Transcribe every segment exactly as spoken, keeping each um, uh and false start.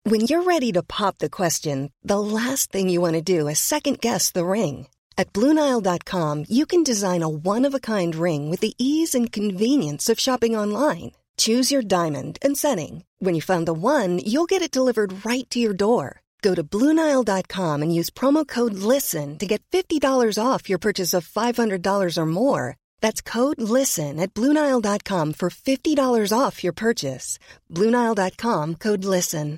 When you're ready to pop the question, the last thing you want to do is second-guess the ring. At Blue Nile dot com, you can design a one-of-a-kind ring with the ease and convenience of shopping online. Choose your diamond and setting. When you find the one, you'll get it delivered right to your door. Go to Blue Nile dot com and use promo code LISTEN to get fifty dollars off your purchase of five hundred dollars or more. That's code LISTEN at Blue Nile dot com for fifty dollars off your purchase. Blue Nile dot com, code LISTEN.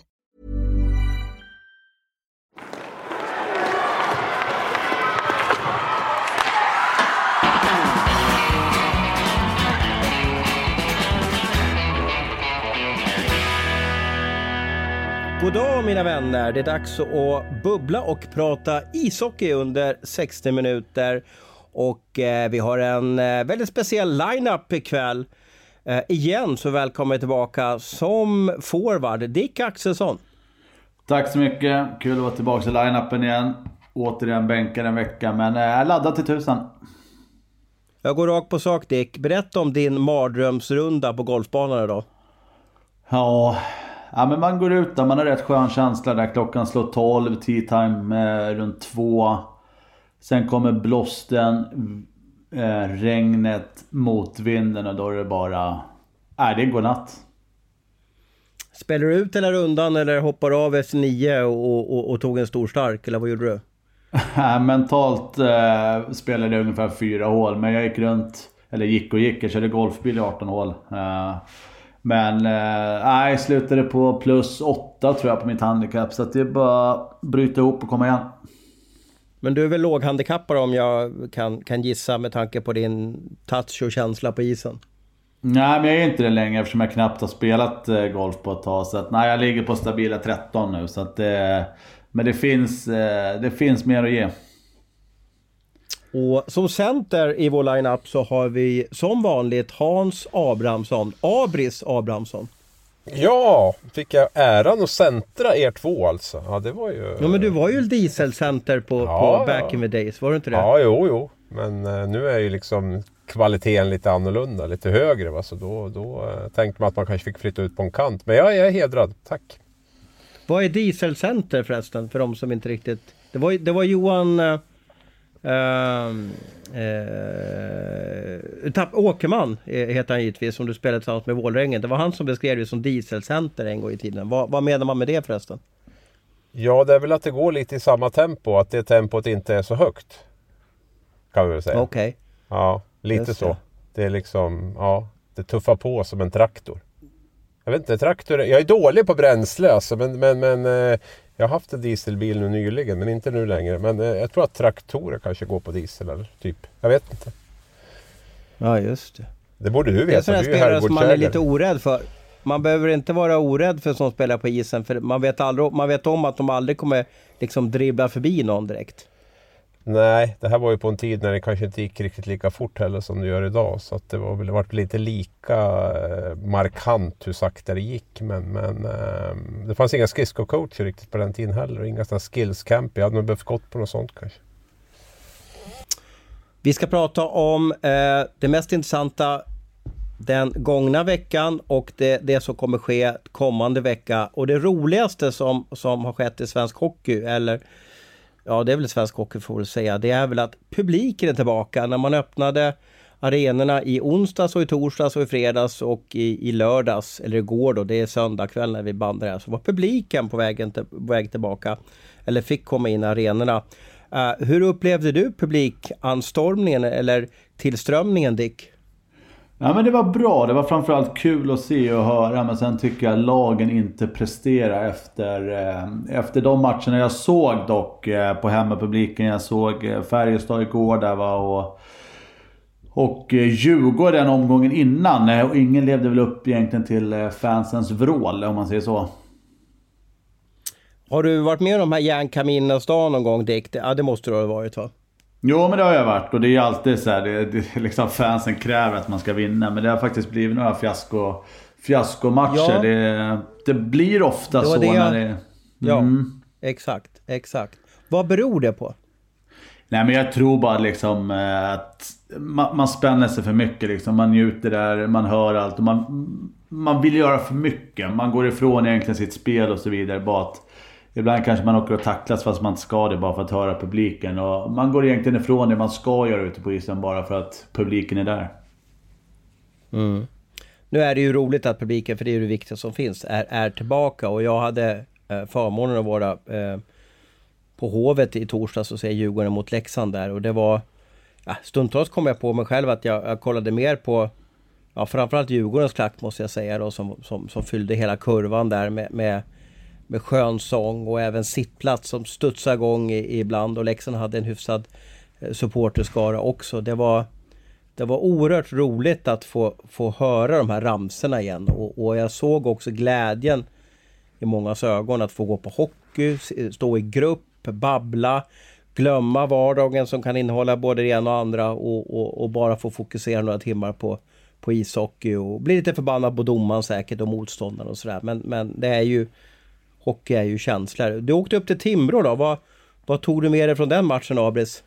God dag mina vänner, det är dags att bubbla och prata ishockey under sextio minuter. Och eh, vi har en eh, väldigt speciell line-up ikväll. Eh, igen så välkommen jag tillbaka som forward, Dick Axelsson. Tack så mycket, kul att vara tillbaka i line-upen igen. Återigen bänkar en vecka, men jag är laddad till tusen. Jag går rakt på sak Dick, berätta om din mardrömsrunda på golfbanan idag. Ja... Ja, men man går ut där, man har rätt skön känsla där klockan slår tolv, tea time eh, runt två. Sen kommer blåsten, eh, regnet, motvinden och då är det bara, nej det går natt. Spelar du ut eller undan eller hoppar av efter nio och, och, och tog en stor stark eller vad gjorde du? Mentalt eh, spelade jag ungefär fyra hål, men jag gick runt, eller gick och gick, jag körde golfbil i arton hål. Eh, Men nej, äh, slutade på plus åtta tror jag på mitt handikapp. Så att det är bara bryta ihop och komma igen. Men du är väl låghandikappare om jag kan, kan gissa med tanke på din touch och känsla på isen? Nej, men jag är inte det längre eftersom jag knappt har spelat eh, golf på ett tag. Så att nej, jag ligger på stabila tretton nu. Så att, eh, men det finns, eh, det finns mer att ge. Och som center i vår line-up så har vi som vanligt Hans Abrahamsson, Abris Abrahamsson. Ja, fick jag äran att centra er två alltså. Ja, det var ju... Ja, men du var ju dieselcenter på, ja, på back ja. in the days, var du inte det? Ja, jo, jo. Men uh, nu är ju liksom kvaliteten lite annorlunda, lite högre. Va? Så då, då uh, tänkte man att man kanske fick flytta ut på en kant. Men ja, jag är hedrad, tack. Vad är dieselcenter förresten, för de som inte riktigt... Det var, det var Johan... Uh... Uh, uh, Tapp Åkerman heter han givetvis, som du spelade tillsammans med Vålrängen. Det var han som beskrev det som dieselcenter en gång i tiden. Vad, vad menar man med det förresten? Ja, det är väl att det går lite i samma tempo, att det tempot inte är så högt, kan vi väl säga. Okej. Okay. Ja, lite Just så. Det. det är liksom, ja, det tuffar på som en traktor. Jag vet inte, traktor, jag är dålig på bränsle alltså, men, men, men eh, jag har haft en dieselbil nu nyligen, men inte nu längre. Men eh, jag tror att traktorer kanske går på diesel eller typ. Jag vet inte. Ja, just det. Det borde du veta. Det är sådana spelare som man är lite orädd för. Man behöver inte vara orädd för som spelar på isen. För man vet, aldrig, man vet om att de aldrig kommer liksom dribbla förbi någon direkt. Nej, det här var ju på en tid när det kanske inte gick riktigt lika fort heller som det gör idag. Så att det var väl varit lite lika eh, markant hur sakta det gick. Men, men eh, det fanns inga skridskocoacher riktigt på den tiden heller. Inga sådana skillscamp. Jag hade nog behövt gått på något sånt kanske. Vi ska prata om eh, det mest intressanta den gångna veckan och det, det som kommer ske kommande vecka. Och det roligaste som, som har skett i svensk hockey, eller ja, det är väl svensk hockey får jag säga, det är väl att publiken är tillbaka. När man öppnade arenorna i onsdags och i torsdags och i fredags och i, i lördags, eller igår då, det är söndag kväll när vi bandar här, så var publiken på vägen till, på väg tillbaka, eller fick komma in i arenorna. Uh, hur upplevde du publikanstormningen eller tillströmningen, Dick? Ja, men det var bra. Det var framförallt kul att se och höra. Men sen tycker jag lagen inte presterar efter, eh, efter de matcherna jag såg dock eh, på hemmapubliken. Jag såg eh, Färjestad igår där var och, och eh, Djurgården omgången innan. Eh, och ingen levde väl upp egentligen till eh, fansens vrål, om man säger så. Har du varit med om de här järnkaminernas dag någon gång, Dick? Ja, det måste du ha varit, va? Jo, men det har jag varit. Och det är ju alltid så här, det, det, liksom fansen kräver att man ska vinna. Men det har faktiskt blivit några fiasko, fiaskomatcher. Ja. Det, det blir ofta det så det jag... när det... Mm. Ja, exakt, exakt. Vad beror det på? Nej, men jag tror bara liksom att man, man spänner sig för mycket liksom. Man njuter där, man hör allt och man, man vill göra för mycket. Man går ifrån egentligen sitt spel och så vidare. Bara att ibland kanske man åker och tacklas fast man inte ska det bara för att höra publiken. Och man går egentligen ifrån det man ska göra ute på isen bara för att publiken är där. Mm. Nu är det ju roligt att publiken, för det är ju det viktiga som finns, är, är tillbaka. Och jag hade eh, förmånen att vara eh, på Hovet i torsdags och se Djurgården mot Leksand där. Och det var, ja, stundtals kom jag på mig själv att jag, jag kollade mer på, ja, framförallt Djurgårdens klack måste jag säga då, som, som, som fyllde hela kurvan där med, med, med skön sång och även sittplats som studsade igång i, ibland. Och Leksand hade en hyfsad eh, supporterskara också. Det var Det var oerhört roligt att få, få höra de här ramserna igen. Och, och jag såg också glädjen i mångas ögon att få gå på hockey, stå i grupp, babbla, glömma vardagen som kan innehålla både det ena och andra och, och, och bara få fokusera några timmar på, på ishockey och bli lite förbannad på domaren säkert och motståndaren och sådär. Men, men det är ju, hockey är ju känslor. Du åkte upp till Timrå då. Vad, vad tog du med dig från den matchen, Abris?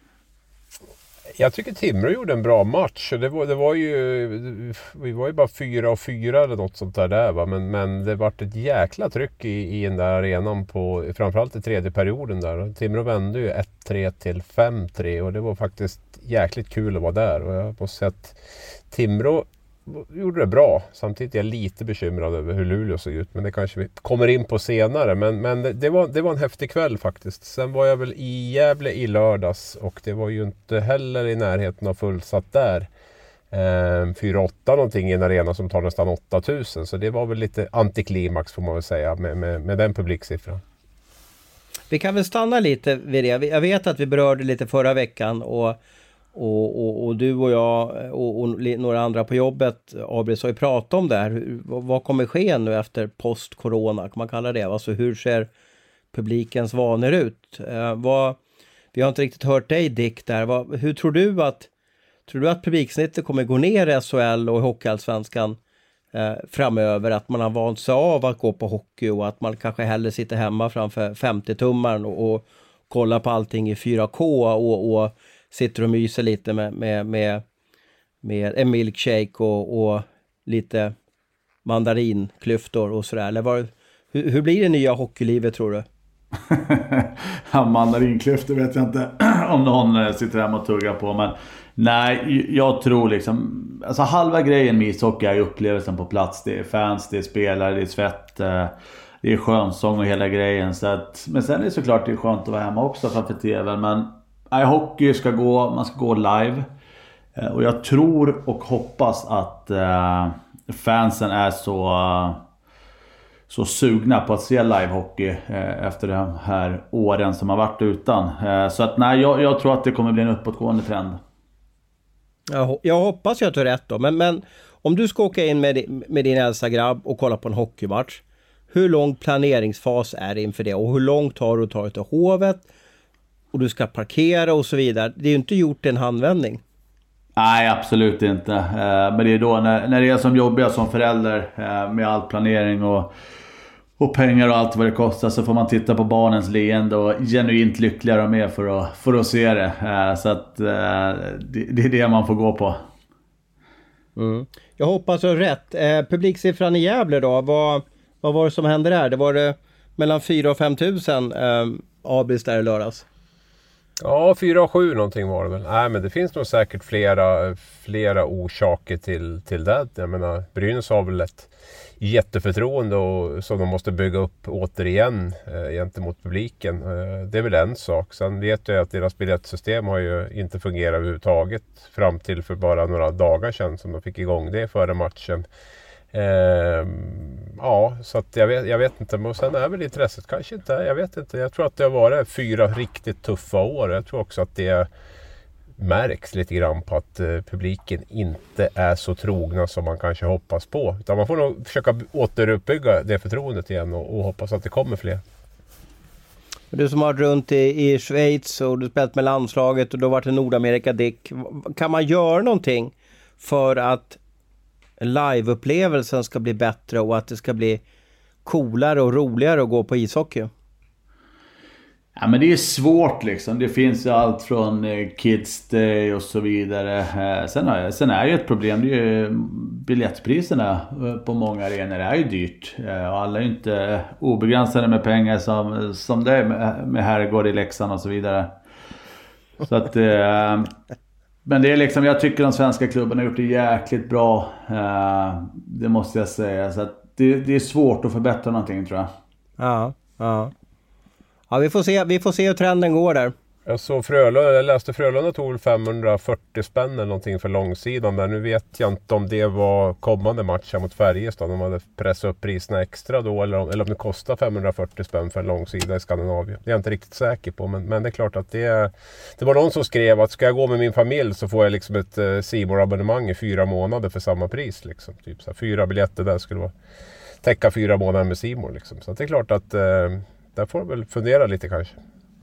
Jag tycker Timrå gjorde en bra match. Det var, det var ju, vi var ju bara fyra och fyra eller något sånt där, där va? Men, men det var ett jäkla tryck i, i den där arenan på, framförallt i tredje perioden där. Timrå vände ju ett tre till fem tre och det var faktiskt jäkligt kul att vara där. Och jag måste säga att Timrå gjorde det bra. Samtidigt är jag lite bekymrad över hur Luleå såg ut. Men det kanske vi kommer in på senare. Men, men det, var, det var en häftig kväll faktiskt. Sen var jag väl i Gävle i lördags. Och det var ju inte heller i närheten av fullsatt där. Ehm, fyra åtta någonting i en arena som tar nästan åtta tusen. Så det var väl lite antiklimax får man väl säga. Med, med, med den publiksiffran. Vi kan väl stanna lite vid det. Jag vet att vi berörde lite förra veckan. Och Och, och, och du och jag och, och några andra på jobbet, Abris, har ju pratat om det här. Hur, vad kommer ske nu efter post-corona, kan man kalla det? Alltså hur ser publikens vanor ut? Eh, vad, vi har inte riktigt hört dig, Dick, där. Vad, hur tror du att tror du att publiksnittet kommer gå ner i S H L och Hockeyallsvenskan eh, framöver? Att man har vant sig av att gå på hockey och att man kanske hellre sitter hemma framför femtio-tummaren och, och kollar på allting i fyra K och, och sitter och myser lite med, med, med, med en milkshake och, och lite mandarinklyftor och sådär. Eller vad, hur, hur blir det nya hockeylivet, tror du? Ja, mandarinklyftor vet jag inte om någon sitter hemma och tuggar på. Men nej, jag tror liksom, alltså halva grejen med ishockey är upplevelsen på plats. Det är fans, det är spelare, det är svett, det är skönsång och hela grejen. Så att, men sen är det såklart det är skönt att vara hemma också framför tvn. Men nej, hockey ska gå, man ska gå live. Och jag tror och hoppas att eh, fansen är så, så sugna på att se livehockey eh, efter de här åren som har varit utan. Eh, så att nej, jag, jag tror att det kommer bli en uppåtgående trend. Jag, jag hoppas jag tar rätt då. Men, men om du ska åka in med, med din äldsta grabb och kolla på en hockeymatch. Hur lång planeringsfas är det inför det? Och hur långt tar du att ta till Hovet? Och du ska parkera och så vidare. Det är ju inte gjort en handvändning. Nej, absolut inte. Men det är då när, när det är som jobbiga som förälder med all planering och, och pengar och allt vad det kostar, så får man titta på barnens leende och genuint lyckliga de är för att, för att se det. Så att det, det är det man får gå på. Mm. Jag hoppas du har rätt. Eh, publiksiffran i Gävle då, vad, vad var det som hände där? Det var det mellan fyra och fem tusen eh, Abris där i lördags. Ja, fyra och sju någonting var det väl. Nej, men det finns nog säkert flera, flera orsaker till, till det. Jag menar, Brynäs har väl ett jätteförtroende och, som de måste bygga upp återigen eh, gentemot publiken. Eh, det är väl en sak. Sen vet jag att deras biljettsystem har ju inte fungerat överhuvudtaget fram till för bara några dagar sedan som de fick igång det före matchen. Eh, ja, så att jag vet, jag vet inte, men sen är väl intresset kanske inte, jag vet inte, jag tror att det har varit fyra riktigt tuffa år. Jag tror också att det märks lite grann på att eh, publiken inte är så trogna som man kanske hoppas på, utan man får nog försöka återuppbygga det förtroendet igen och, och hoppas att det kommer fler. Du som har runt i, i Schweiz och du spelat med landslaget och du har varit i Nordamerika, Dick, kan man göra någonting för att liveupplevelsen ska bli bättre och att det ska bli coolare och roligare att gå på ishockey? Ja, men det är svårt liksom. Det finns ju allt från Kids Day och så vidare. Sen är, sen är ju ett problem, det är ju biljettpriserna på många arenor är ju dyrt. Och alla är ju inte obegränsade med pengar som, som det är med, med herrgård i Leksand och så vidare. Så att, men det är liksom, jag tycker de svenska klubbarna har gjort det jäkligt bra. Det måste jag säga. Så att det, det är svårt att förbättra någonting, tror jag. Ja, ja. Ja, vi får se, vi får se hur trenden går där. Jag såg Frölunda, jag läste Frölunda tog femhundrafyrtio spänn eller någonting för långsidan där. Nu vet jag inte om det var kommande matcher mot Färjestad. De hade pressat upp priserna extra då, eller om, eller om det kostar femhundrafyrtio spänn för en långsida i Skandinavien. Det är jag inte riktigt säker på, men, men det är klart att det det var någon som skrev att ska jag gå med min familj så får jag liksom ett uh, C More-abonnemang i fyra månader för samma pris. Liksom. Typ så här, fyra biljetter där skulle vara, täcka fyra månader med C More. Liksom. Så det är klart att uh, där får jag väl fundera lite kanske.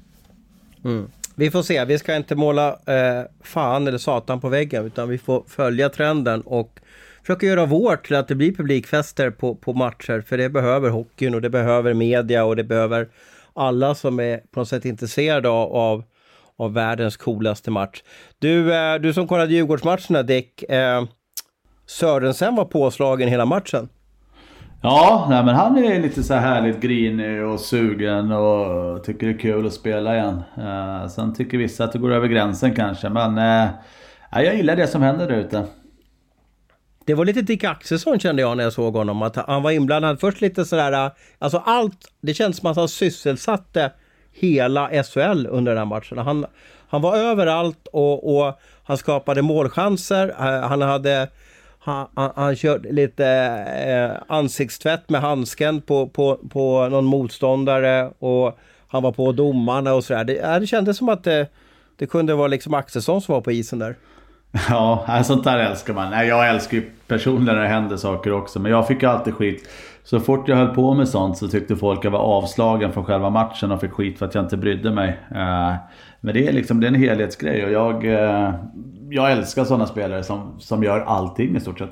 Mm. Vi får se, vi ska inte måla eh, fan eller satan på väggen, utan vi får följa trenden och försöka göra vårt till att det blir publikfester på, på matcher, för det behöver hockeyn och det behöver media och det behöver alla som är på något sätt intresserade av, av, av världens coolaste match. Du, eh, du som kollade Djurgårdsmatcherna, Dick, eh, Sörensen var påslagen hela matchen. Ja, nej, men han är lite så här härligt grinig och sugen och tycker det är kul att spela igen. Uh, sen tycker vissa att det går över gränsen kanske, men uh, jag gillar det som händer där ute. Det var lite Dick Axelsson kände jag när jag såg honom, att han var inblandad först lite sådär, alltså allt, det känns som att han sysselsatte hela S H L under den här matchen. Han, han var överallt och, och han skapade målchanser, uh, han hade... Han, han, han körde lite eh, ansiktstvätt med handsken på, på, på någon motståndare och han var på domarna och sådär. Det, det kändes som att det, det kunde vara liksom Axelsson som var på isen där. Ja, sånt där älskar man. Jag älskar ju personligen när det händer saker också, men jag fick alltid skit. Så fort jag höll på med sånt så tyckte folk att jag var avslagen från själva matchen och fick skit för att jag inte brydde mig. Men det är liksom, det är en helhetsgrej och jag, jag älskar sådana spelare som, som gör allting i stort sett.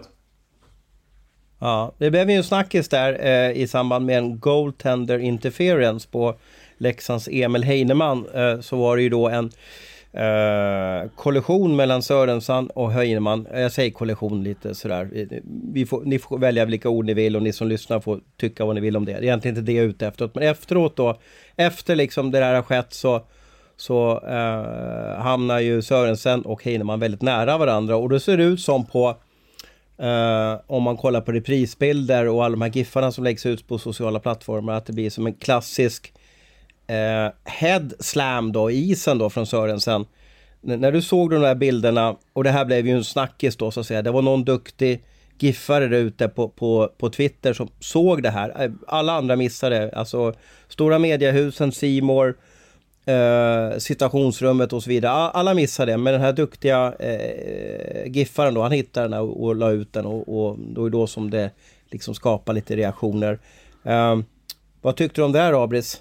Ja, det blev ju en snackis där eh, i samband med en goaltender interference på Leksands Emil Heinemann. Eh, så var det ju då en Uh, kollision mellan Sörensen och Heinemann. Jag säger kollision lite sådär. Vi får, ni får välja vilka ord ni vill och ni som lyssnar får tycka vad ni vill om det. Det är egentligen inte det jag är ute efter. Men efteråt då, efter liksom det där har skett så, så uh, hamnar ju Sörensen och Heinemann väldigt nära varandra. Och då ser det ut som på uh, om man kollar på reprisbilder och alla de här giffarna som läggs ut på sociala plattformar, att det blir som en klassisk Uh, head slam då i isen då från Sörensen. N- när du såg de där bilderna, och det här blev ju en snackis då så att säga, det var någon duktig giffare där ute på, på, på Twitter som såg det här. Alla andra missade, alltså stora mediehusen, C More, uh, situationsrummet och så vidare, alla missade det, men den här duktiga uh, giffaren då, han hittade den och, och la ut den och, och då är då som det liksom skapar lite reaktioner. Uh, vad tyckte du om det här, Abris?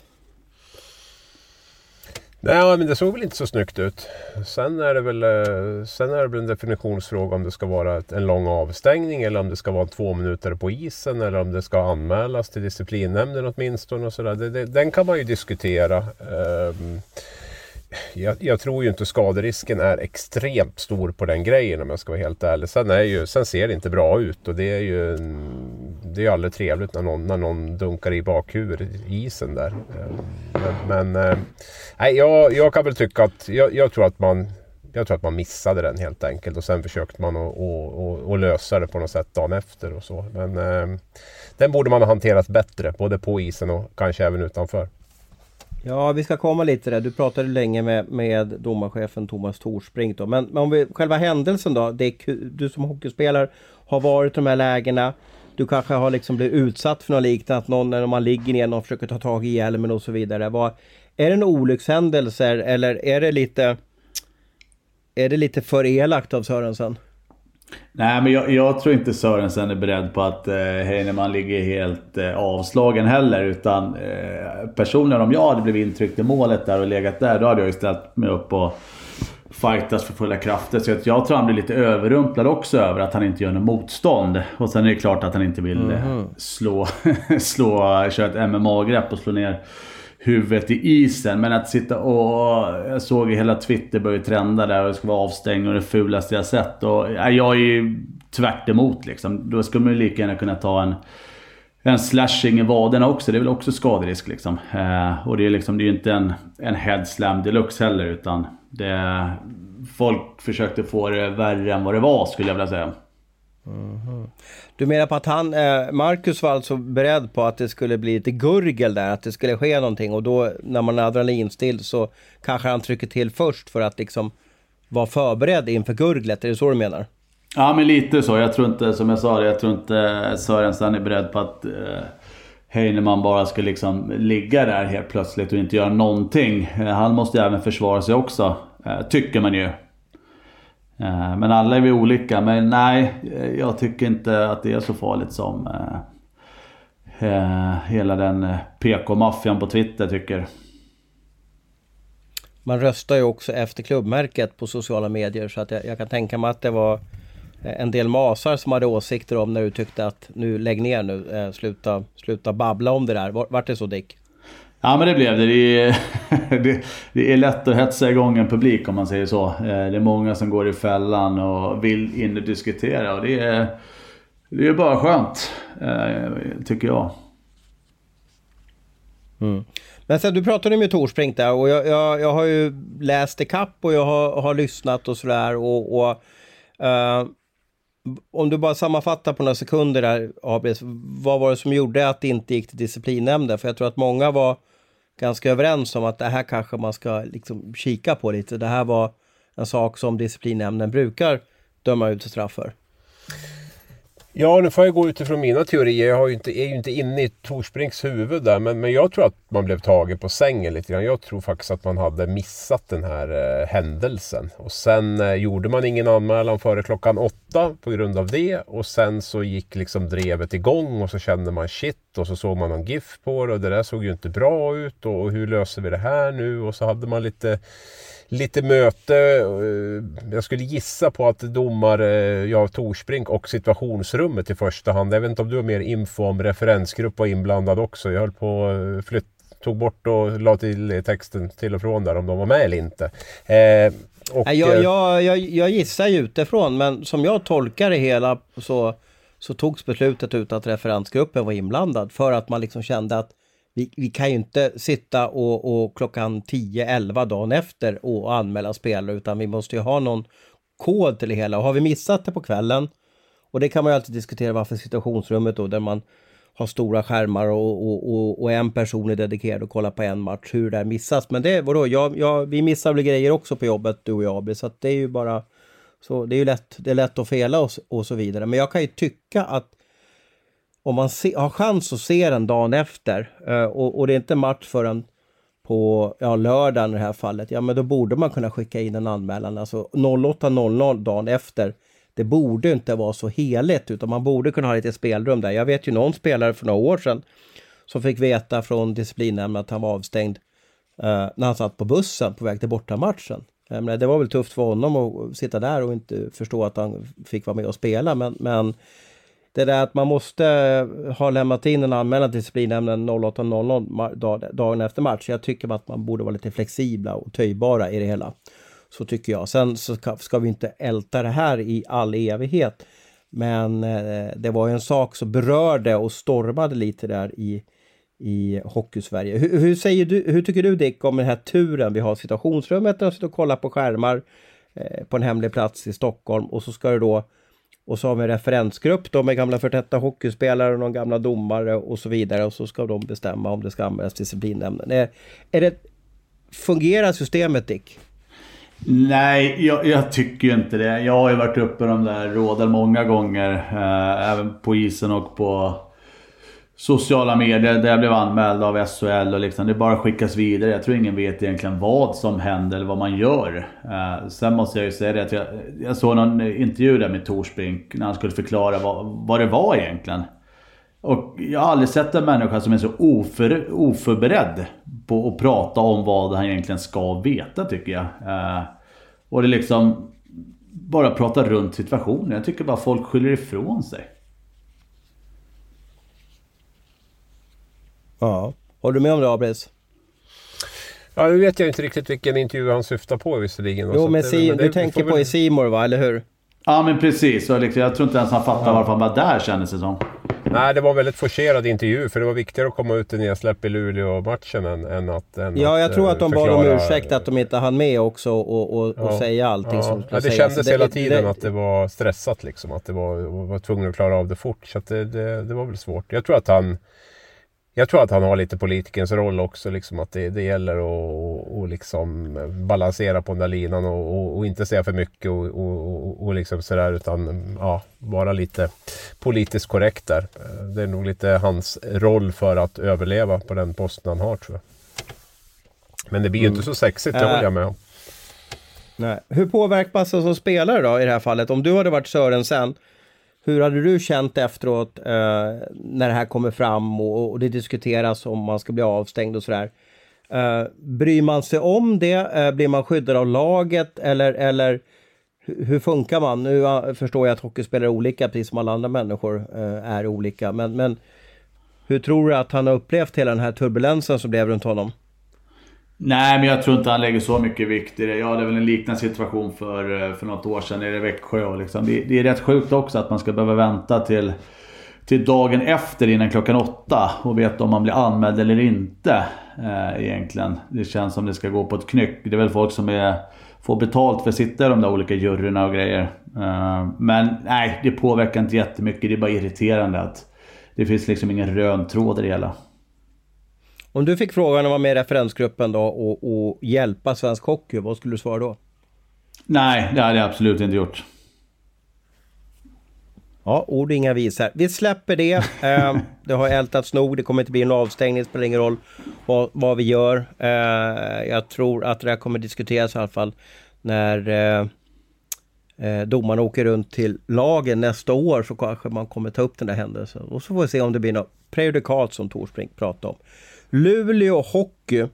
Nej, men det såg väl inte så snyggt ut. Sen är det väl, sen är det väl en definitionsfråga om det ska vara ett, en lång avstängning eller om det ska vara två minuter på isen eller om det ska anmälas till disciplinnämnden åtminstone och sådär. Det, det, den kan man ju diskutera. Um, jag, jag tror ju inte skaderisken är extremt stor på den grejen om jag ska vara helt ärlig. Sen, är ju, sen ser det inte bra ut och det är ju det är aldrig trevligt när någon, när någon dunkar i bakhuvudet i isen där. Men, men nej, jag, jag kan väl tycka att jag, jag tror att man jag tror att man missade den helt enkelt och sen försökte man att, att, att lösa det på något sätt dagen efter och så. Men eh, den borde man ha hanterat bättre både på isen och kanske även utanför. Ja, vi ska komma lite där. Du pratade länge med, med domarchefen Thomas Torsbrink då. Men, men om vi, själva händelsen då, det är, du som hockeyspelare har varit i de här lägena. Du kanske har liksom blivit utsatt för något liknande, att någon när man ligger ner och försöker ta tag i hjälmen och så vidare. Vad, är det en olyckshändelse eller är det lite är det lite för elakt av Sörensen? Nej, men jag, jag tror inte Sörensen är beredd på att eh, Heinemann ligger helt eh, avslagen heller, utan eh, personligen om jag hade blivit intryckt i målet där och legat där, då hade jag ju ställt mig upp och fightas för fulla krafter. Så jag tror han blir lite överrumplad också över att han inte gör något motstånd. Och sen är det klart att han inte vill mm-hmm. slå, slå köra ett M M A-grepp och slå ner huvudet i isen. Men att sitta och... Jag såg hela Twitter börja trenda där och det ska vara avstängning och det fulaste jag sett. Och jag är ju tvärt emot liksom. Då skulle man ju lika gärna kunna ta en, en slashing i vaderna också. Det är väl också skaderisk liksom. Eh, och det är liksom, det är ju inte en, en headslam deluxe heller, utan det... Folk försökte få det värre än vad det var, skulle jag vilja säga. Mm-hmm. Du menar på att han, eh, Marcus var alltså beredd på att det skulle bli lite gurgel där, att det skulle ske någonting, och då när man är adrenalinstill så kanske han trycker till först för att liksom vara förberedd inför gurglet, är det så du menar? Ja, men lite så. Jag tror inte, som jag sa, jag tror inte Sörensen är beredd på att eh, Heinemann bara ska liksom ligga där helt plötsligt och inte göra någonting. Eh, han måste även försvara sig också, eh, tycker man ju. Men alla är vi olika. Men nej, jag tycker inte att det är så farligt som eh, eh, hela den P K-maffian på Twitter tycker. Man röstar ju också efter klubbmärket på sociala medier, så att jag, jag kan tänka mig att det var en del masar som hade åsikter om när du tyckte att nu lägg ner nu, eh, sluta, sluta babbla om det där. Vart det så, Dick? Ja, men det blev det. Det är, det, det är lätt att hetsa igång en publik, om man säger så. Det är många som går i fällan och vill in och diskutera. Och det är, det är bara skönt, tycker jag. Mm. Men sen, du pratade med Torsbrink där, och jag, jag, jag har ju läst i kapp och jag har, har lyssnat och sådär. Och, och, uh, om du bara sammanfattar på några sekunder där, Abris, vad var det som gjorde att det inte gick till disciplinnämnden? För jag tror att många var ganska överens om att det här kanske man ska liksom kika på lite. Det här var en sak som disciplinnämnden brukar döma ut straff för. Ja, nu får jag gå utifrån mina teorier. Jag har ju inte, är ju inte inne i Torsbrinks huvud där. Men, men jag tror att man blev tagen på sängen lite grann. Jag tror faktiskt att man hade missat den här eh, händelsen. Och sen eh, gjorde man ingen anmälan före klockan åtta på grund av det. Och sen så gick liksom drevet igång och så kände man shit. Och så såg man någon GIF på det och det där såg ju inte bra ut. Och, och hur löser vi det här nu? Och så hade man lite... Lite möte, jag skulle gissa på att domare, ja, Torsbrink och situationsrummet i första hand. Jag vet inte om du har mer info om referensgrupp var inblandad också. Jag höll på flytt, tog bort och la till texten till och från där om de var med eller inte. Eh, och, jag, jag, jag, jag gissar ju utifrån, men som jag tolkar det hela så, så togs beslutet ut att referensgruppen var inblandad för att man liksom kände att Vi, vi kan ju inte sitta och, och klockan tio elva dagen efter och anmäla spelare, utan vi måste ju ha någon kod till det hela. Och har vi missat det på kvällen, och det kan man ju alltid diskutera varför situationsrummet då, där man har stora skärmar och, och, och, och en person är dedikerad att kolla på en match, hur det där missas. Men det, vadå, jag, jag, vi missar väl grejer också på jobbet, du och jag, så att det är ju bara, så det är ju lätt, det är lätt att fela och, och så vidare. Men jag kan ju tycka att om man se, har chans att se den dagen efter uh, och, och det är inte match förrän på ja, lördagen i det här fallet, ja, men då borde man kunna skicka in en anmälan. Alltså åtta noll noll dagen efter, det borde inte vara så heligt, utan man borde kunna ha lite spelrum där. Jag vet ju någon spelare för några år sedan som fick veta från disciplinnämnden att han var avstängd uh, när han satt på bussen på väg till bortamatchen. Uh, men det var väl tufft för honom att sitta där och inte förstå att han fick vara med och spela, men, men det där att man måste ha lämnat in en anmälan till disciplinnämnden åtta noll noll dagen efter match. Jag tycker att man borde vara lite flexibla och töjbara i det hela. Så tycker jag. Sen så ska vi inte älta det här i all evighet. Men eh, det var ju en sak som berörde och stormade lite där i, i Hockeysverige. Hur, hur, säger du, hur tycker du, Dick, om den här turen? Vi har situationsrummet och sitter och kollar på skärmar eh, på en hemlig plats i Stockholm, och så ska det då, och så har vi en referensgrupp då med gamla förtätta hockeyspelare och någon gamla domare och så vidare, och så ska de bestämma om det ska användas disciplinnämnden. Är, är det, fungerar systemet, Dick? Nej, jag, jag tycker ju inte det. Jag har ju varit uppe de där råden många gånger, eh, även på isen och på sociala medier, där jag blev anmäld av S H L och liksom, det bara skickas vidare. Jag tror ingen vet egentligen vad som händer eller vad man gör. Eh, sen måste jag ju säga det att jag, jag såg någon intervju där med Torsbrink när han skulle förklara vad, vad det var egentligen. Och jag har aldrig sett en människa som är så oför, oförberedd på att prata om vad han egentligen ska veta, tycker jag. Eh, och det liksom bara prata runt situationen. Jag tycker bara folk skyller ifrån sig. Ja, håller du med om det, Abris? Ja, nu vet jag inte riktigt vilken intervju han syftar på visserligen. Jo, men, det, men det, du tänker på väl... i C More, va? Eller hur? Ja, men precis. Så liksom, jag tror inte ens han fattar ja. varför han var där, kändes det som. Nej, det var en väldigt forcerad intervju, för det var viktigare att komma ut i nedsläpp i Luleå-matchen än, än att än Ja, jag att, tror att de förklara... bad om ursäkt att de inte hann med också och, och, och ja. säga allting ja. som skulle ja, det sägas. kändes det, hela det, tiden det... att det var stressat liksom, att det var, var tvungen att klara av det fort, så att det, det, det var väl svårt. Jag tror att han Jag tror att han har lite politikens roll också, liksom att det, det gäller att och liksom balansera på den där linan och, och, och inte säga för mycket och, och, och liksom sådär, utan ja, vara lite politiskt korrekt där. Det är nog lite hans roll för att överleva på den posten han har, tror jag. Men det blir ju mm. inte så sexigt, det håller jag med om. Nej. Hur påverkas det som spelare då i det här fallet? Om du hade varit Sörensen, hur hade du känt efteråt eh, när det här kommer fram och, och det diskuteras om man ska bli avstängd och sådär? Eh, bryr man sig om det? Eh, blir man skyddad av laget? Eller, eller hur, hur funkar man? Nu uh, förstår jag att hockeyspelare är olika, precis som alla andra människor uh, är olika. Men, men hur tror du att han har upplevt hela den här turbulensen som blev runt honom? Nej, men jag tror inte han lägger så mycket vikt i det. Jag hade väl en liknande situation för, för något år sedan i Växjö. Och liksom. det, det är rätt sjukt också att man ska behöva vänta till, till dagen efter innan klockan åtta och veta om man blir anmäld eller inte eh, egentligen. Det känns som det ska gå på ett knyck. Det är väl folk som är, får betalt för att sitta i de där olika juryerna och grejer. Eh, men nej, det påverkar inte jättemycket. Det är bara irriterande att det finns liksom ingen röd tråd i det hela. Om du fick frågan att vara med i referensgruppen då och, och hjälpa svensk hockey, vad skulle du svara då? Nej, det hade jag absolut inte gjort. Ja, ord inga visar. Vi släpper det. Eh, det har ältats nog. Det kommer inte bli en avstängning. Det spelar ingen roll vad, vad vi gör. Eh, jag tror att det här kommer diskuteras i alla fall när eh, eh, domarna åker runt till lagen nästa år, så kanske man kommer ta upp den där händelsen. Och så får vi se om det blir något prejudikat som Torsbrink pratar om. Luleå Hockey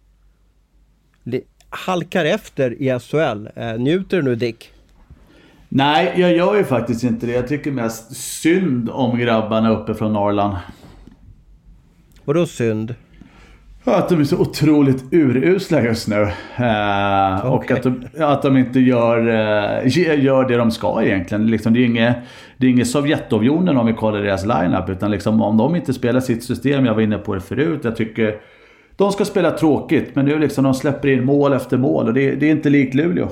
halkar efter i S H L. Eh, njuter du nu, Dick? Nej, jag gör ju faktiskt inte det. Jag tycker mest synd om grabbarna uppe från Norrland. Vadå synd? Att de är så otroligt urusla just nu. Eh, okay. Och att de, att de inte gör, eh, gör det de ska egentligen. Liksom, det är inget, det är inget Sovjetunionen om vi kollar deras lineup. Utan liksom, om de inte spelar sitt system, jag var inne på det förut. Jag tycker de ska spela tråkigt. Men nu liksom, de släpper in mål efter mål. Och det, det är inte likt Luleå.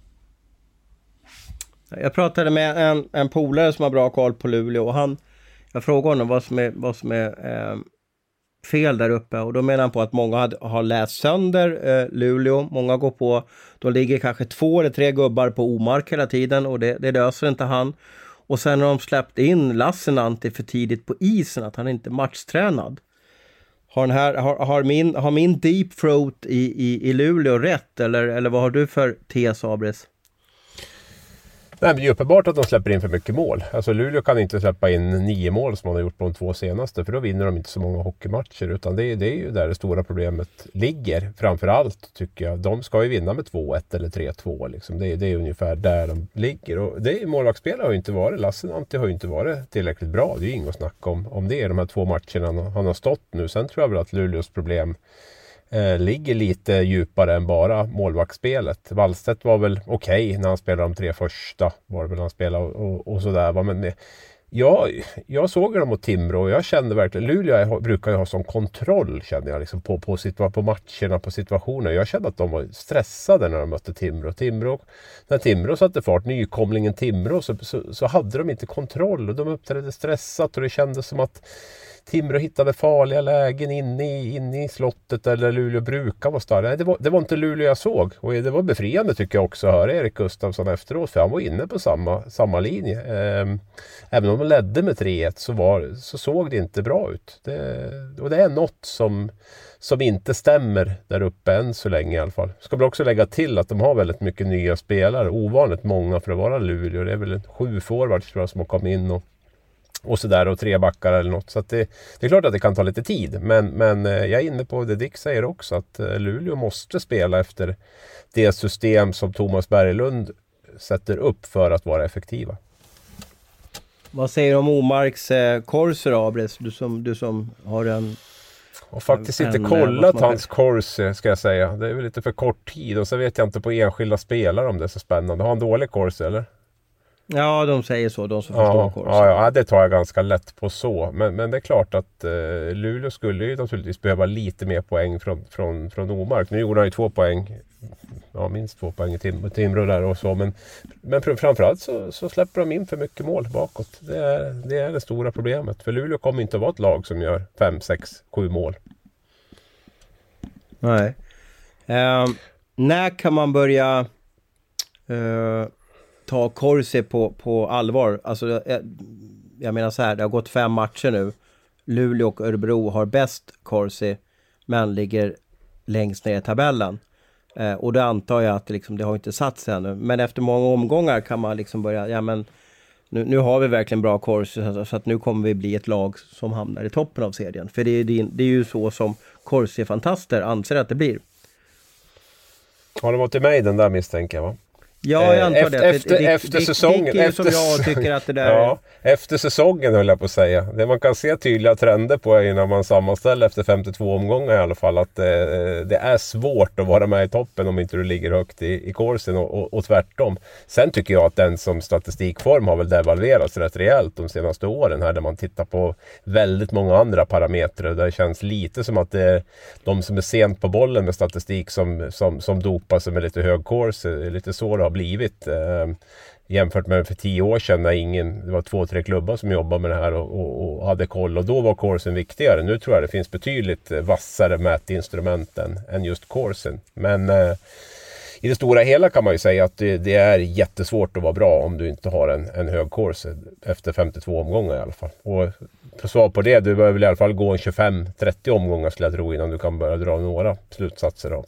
Jag pratade med en, en polare som har bra koll på Luleå. Och han, jag frågade honom vad som är... Vad som är eh, fel där uppe, och då menar han på att många had, har läst sönder eh, Luleå. Många går på, de ligger kanske två eller tre gubbar på omark hela tiden, och det, det löser inte han. Och sen har de släppt in Lassinantti för tidigt på isen, att han inte är matchtränad. Har, den här, har, har, min, har min deep throat i, i, i Luleå rätt, eller, eller vad har du för tes, Abris? Nej, men det är uppenbart att de släpper in för mycket mål. Alltså Luleå kan inte släppa in nio mål som man har gjort på de två senaste, för då vinner de inte så många hockeymatcher, utan det är, det är ju där det stora problemet ligger. Framförallt tycker jag, de ska ju vinna med två ett eller tre två liksom. det, det är ungefär där de ligger, och det är, målvaktsspelare har ju inte varit, Lassinantti har ju inte varit tillräckligt bra, det är ju inget att snacka om, om det är de här två matcherna han har stått nu. Sen tror jag väl att Luleås problem Eh, ligger lite djupare än bara målvaktsspelet. Wallstedt var väl okej okay när han spelade de tre första, var det väl han spelade och, och, och sådär. Men jag, jag såg dem mot Timrå och jag kände verkligen, Luleå jag, brukar ju ha sån kontroll, kände jag liksom, på, på, situa- på matcherna, på situationer. Jag kände att de var stressade när de mötte Timrå. Timrå när Timrå satte fart, nykomlingen Timrå, så, så, så hade de inte kontroll och de uppträdde stressat, och det kändes som att Timrå hittade farliga lägen inne i, inne i slottet där Luleå brukar vara stark. Nej, det var, det var inte Luleå jag såg. Och det var befriande tycker jag också att höra Erik Gustafsson efteråt. För han var inne på samma, samma linje. Ehm, även om de ledde med tre ett så, var, så såg det inte bra ut. Det, och det är något som, som inte stämmer där uppe än så länge i alla fall. Ska vi också lägga till att de har väldigt mycket nya spelare. Ovanligt många för att vara Luleå. Det är väl sju forwards tror jag som har kommit in och och så där, och tre backar eller något. Så att det, det är klart att det kan ta lite tid. Men, men jag är inne på det Dick säger också, att Luleå måste spela efter det system som Thomas Berglund sätter upp för att vara effektiva. Vad säger du om Omarks eh, Corser, Abres? Du som, du som har en Och faktiskt inte än, kollat hans corsi, ska jag säga. Det är väl lite för kort tid. Och så vet jag inte på enskilda spelare om det är så spännande. Har han dålig corsi, eller? Ja, de säger så, de som förstår ja, corsi. Ja, ja, det tar jag ganska lätt på så. Men, men det är klart att eh, Luleå skulle ju naturligtvis behöva lite mer poäng från, från, från Omark. Nu gjorde han ju två poäng. Ja, minst två poäng i Tim, Timrå där och så. Men, men framförallt så, så släpper de in för mycket mål bakåt. Det är, det är det stora problemet. För Luleå kommer inte att vara ett lag som gör fem, sex, sju mål. Nej. Uh, när kan man börja uh, ta corsi på, på allvar? Alltså, jag, jag menar så här, det har gått fem matcher nu. Luleå och Örebro har bäst corsi, men ligger längst ner i tabellen. Uh, och då antar jag att det, liksom, det har inte satt sig ännu. Men efter många omgångar kan man liksom börja, ja men nu, nu har vi verkligen bra corsi, så, så att nu kommer vi bli ett lag som hamnar i toppen av serien. För det är, det, det är ju så som corsi-fantaster anser att det blir. Har det varit i mig den där, misstänker jag, va? Ja, jag antar efter, det. Efter, Dick, efter Dick, säsongen. Dick är efter, som jag tycker att det där... ja, efter säsongen höll jag på att säga. Det man kan se tydliga trender på innan man sammanställer efter femtiotvå omgångar i alla fall. Att eh, det är svårt att vara med i toppen om inte du ligger högt i, i kursen och, och, och tvärtom. Sen tycker jag att den som statistikform har väl devalverats rätt rejält de senaste åren här, där man tittar på väldigt många andra parametrar. Där det känns lite som att det är de som är sent på bollen med statistik som, som, som dopar sig med lite hög kurs. Det är lite så det har blivit. Jämfört med för tio år sedan när ingen, det var två, tre klubbar som jobbade med det här och, och, och hade koll, och då var kursen viktigare. Nu tror jag det finns betydligt vassare mätinstrument än, än just kursen. Men eh, i det stora hela kan man ju säga att det, det är jättesvårt att vara bra om du inte har en, en hög kurs efter femtiotvå omgångar i alla fall. Och för svar på det, du behöver väl i alla fall gå en tjugofem trettio omgångar skulle jag tro innan du kan börja dra några slutsatser av det.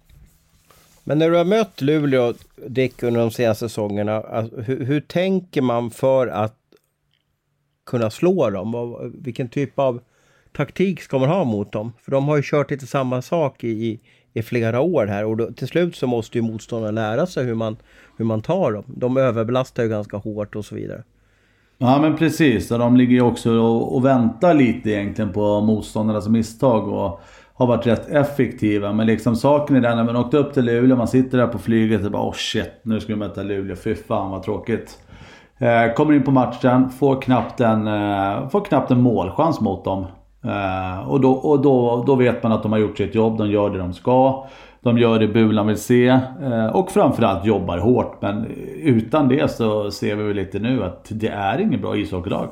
Men när du har mött Luleå, Dick, under de senaste säsongerna, alltså, hur, hur tänker man för att kunna slå dem? Och vilken typ av taktik ska man ha mot dem? För de har ju kört lite samma sak i, i flera år här, och då, till slut så måste ju motståndarna lära sig hur man, hur man tar dem. De överbelastar ju ganska hårt och så vidare. Ja, men precis. De ligger ju också och, och väntar lite egentligen på motståndarnas misstag och har varit rätt effektiva. Men liksom saken är den, när man åkte upp till Luleå, man sitter där på flyget och bara, åh shit, nu ska vi möta Luleå, fy fan vad tråkigt. Eh, kommer in på matchen, får knappt en, eh, får knappt en målchans mot dem. Eh, och då, och då, då vet man att de har gjort sitt jobb, de gör det de ska. De gör det Bulan vill se, eh, och framförallt jobbar hårt. Men utan det så ser vi väl lite nu att det är ingen bra ishockeylag.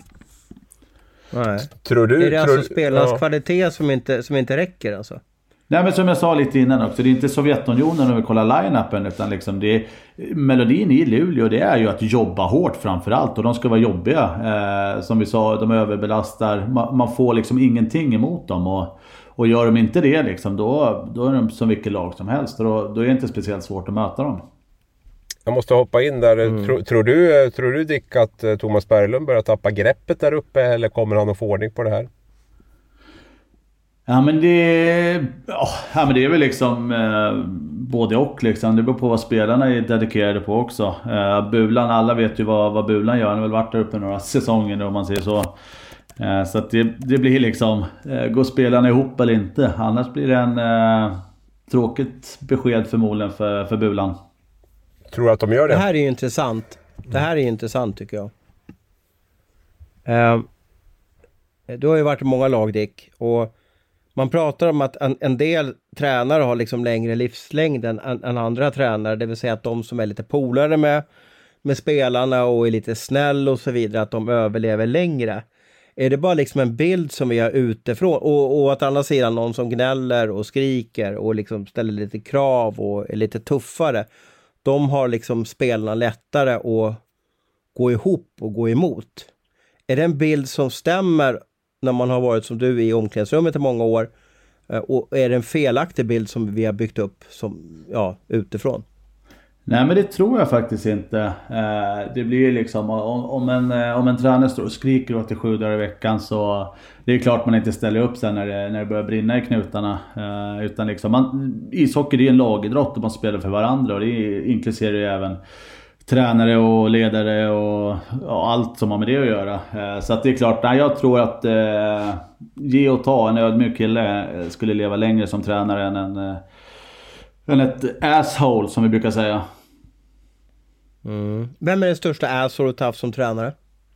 Nej. Tror du, är det tror, alltså spelarnas ja. kvalitet som inte, som inte räcker alltså? Nej, men som jag sa lite innan också, det är inte Sovjetunionen när vi kollar line-upen, utan liksom det är, melodin i Luleå, det är ju att jobba hårt framförallt, och de ska vara jobbiga. Eh, som vi sa, de överbelastar, man, man får liksom ingenting emot dem, och, och gör de inte det liksom, då, då är de som vilket lag som helst, och då, då är det inte speciellt svårt att möta dem. Jag måste hoppa in där. Mm. Tror, tror, du, tror du Dick att Thomas Berglund börjar tappa greppet där uppe, eller kommer han att få ordning på det här? Ja, men det, oh, ja, men det är väl liksom eh, både och liksom. Det beror på vad spelarna är dedikerade på också. Eh, Bulan, alla vet ju vad, vad Bulan gör. Han har väl varit där uppe några säsonger om man säger så. Eh, så att det, det blir liksom, eh, går spelarna ihop eller inte? Annars blir det en eh, tråkigt besked förmodligen för, för Bulan. Tror du att de gör det? Det här är ju intressant. Det här är ju intressant tycker jag. Eh, du har ju varit i många lag, Dick, och man pratar om att en, en del tränare har liksom längre livslängd än, än andra tränare. Det vill säga att de som är lite polare med, med spelarna och är lite snäll och så vidare, att de överlever längre. Är det bara liksom en bild som vi har utifrån? Och, och att andra sidan någon som gnäller och skriker och liksom ställer lite krav och är lite tuffare. De har liksom spelarna lättare att gå ihop och gå emot. Är det en bild som stämmer när man har varit som du i omklädningsrummet i många år, och är det en felaktig bild som vi har byggt upp som, ja, utifrån? Nej, men det tror jag faktiskt inte. Det blir liksom, om en, om en tränare står och skriker åttiosju dagar i veckan, så det är klart man inte ställer upp sen när det, när det börjar brinna i knutarna. Utan liksom, man, ishockey, det är en lagidrott och man spelar för varandra, och det inkluderar ju även tränare och ledare och ja, allt som har med det att göra. Eh, så att det är klart, nej, jag tror att eh, ge och ta, en ödmjuk kille skulle leva längre som tränare än, en, eh, än ett asshole som vi brukar säga. Mm. Vem är den största asshole du haft som tränare?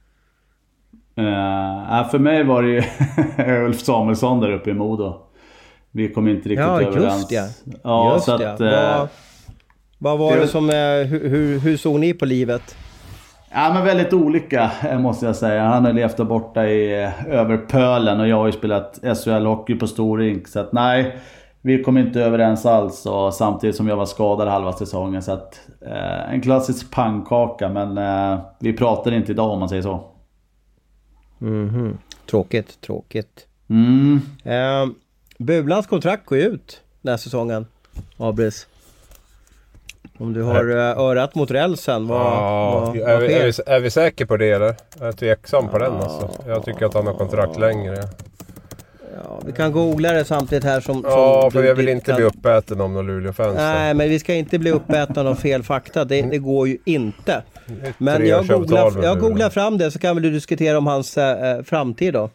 Uh, för mig var det ju Ulf Samuelsson där uppe i Modo. Vi kom inte riktigt ja, överens. Just det. Ja, just så det. att, vad, vad var det, det som, hur, hur, hur såg ni på livet? Ja, men väldigt olika måste jag säga. Han har levt där borta i över Pölen och jag har ju spelat S H L-hockey på Storink. Så att nej, vi kom inte överens alls, och samtidigt som jag var skadad halva säsongen. Så att eh, en klassisk pannkaka, men eh, vi pratar inte idag om man säger så. Mm-hmm. Tråkigt, tråkigt. Mm. Eh, Bulans kontrakt går ut den här säsongen, Abris. Om du har äh, örat mot rälsen, vad, ja, vad, är, vad vi, sker? är, vi, är vi säkra på det eller? Jag är tveksam på ja, den alltså. Jag tycker att han har kontrakt längre. Ja, vi kan googla det samtidigt här som... Ja, som för du, jag vill inte kan... bli uppäten om någon Luleå-fans. Nej, men vi ska inte bli uppäten av fel fakta. Det, det går ju inte. Men jag googlar, jag googlar fram det, så kan väl du diskutera om hans äh, framtid då.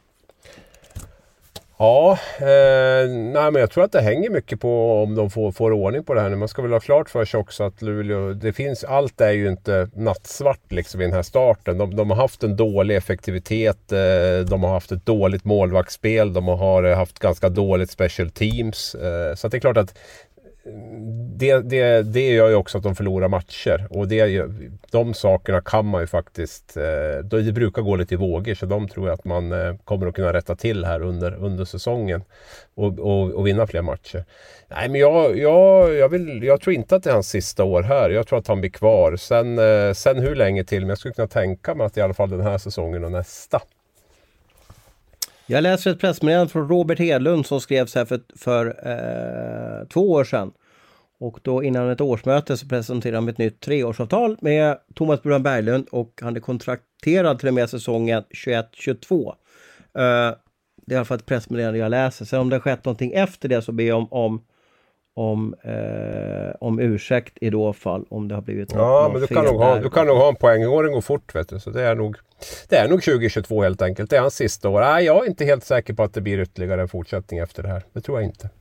Ja, eh, nej, men jag tror att det hänger mycket på om de får, får ordning på det här nu. Man ska väl ha klart för sig också att Luleå, det finns, allt är ju inte nattsvart liksom i den här starten. De, de har haft en dålig effektivitet, eh, de har haft ett dåligt målvaktsspel, de har haft ganska dåligt special teams. Eh, så att det är klart att Det, det, det gör ju också att de förlorar matcher, och det, de sakerna kan man ju faktiskt, det brukar gå lite i vågor, så de tror jag att man kommer att kunna rätta till här under, under säsongen och, och, och vinna fler matcher. Nej, men jag, jag, jag, vill, jag tror inte att det är hans sista år här. Jag tror att han blir kvar. Sen, sen hur länge till, men jag skulle kunna tänka mig att i alla fall den här säsongen och nästa. Jag läser ett pressmeddelande från Robert Hedlund som skrevs här för, för eh, två år sedan. Och då innan ett årsmöte så presenterade han ett nytt treårsavtal med Thomas Brun Berglund, och han är kontrakterad till och med säsongen tjugoett tjugotvå. Eh, det är i alla fall ett pressmeddelande jag läser. Sen om det har skett någonting efter det så ber jag om, om, om, eh, om ursäkt i då fall om det har blivit något, ja, något men du fel kan, nog ha, där. du kan nog ha en poäng. Åren går fort, vet du. Så det är nog, det är nog tjugo tjugotvå helt enkelt. Det är hans sista år. Nej, jag är inte helt säker på att det blir ytterligare en fortsättning efter det här. Det tror jag inte.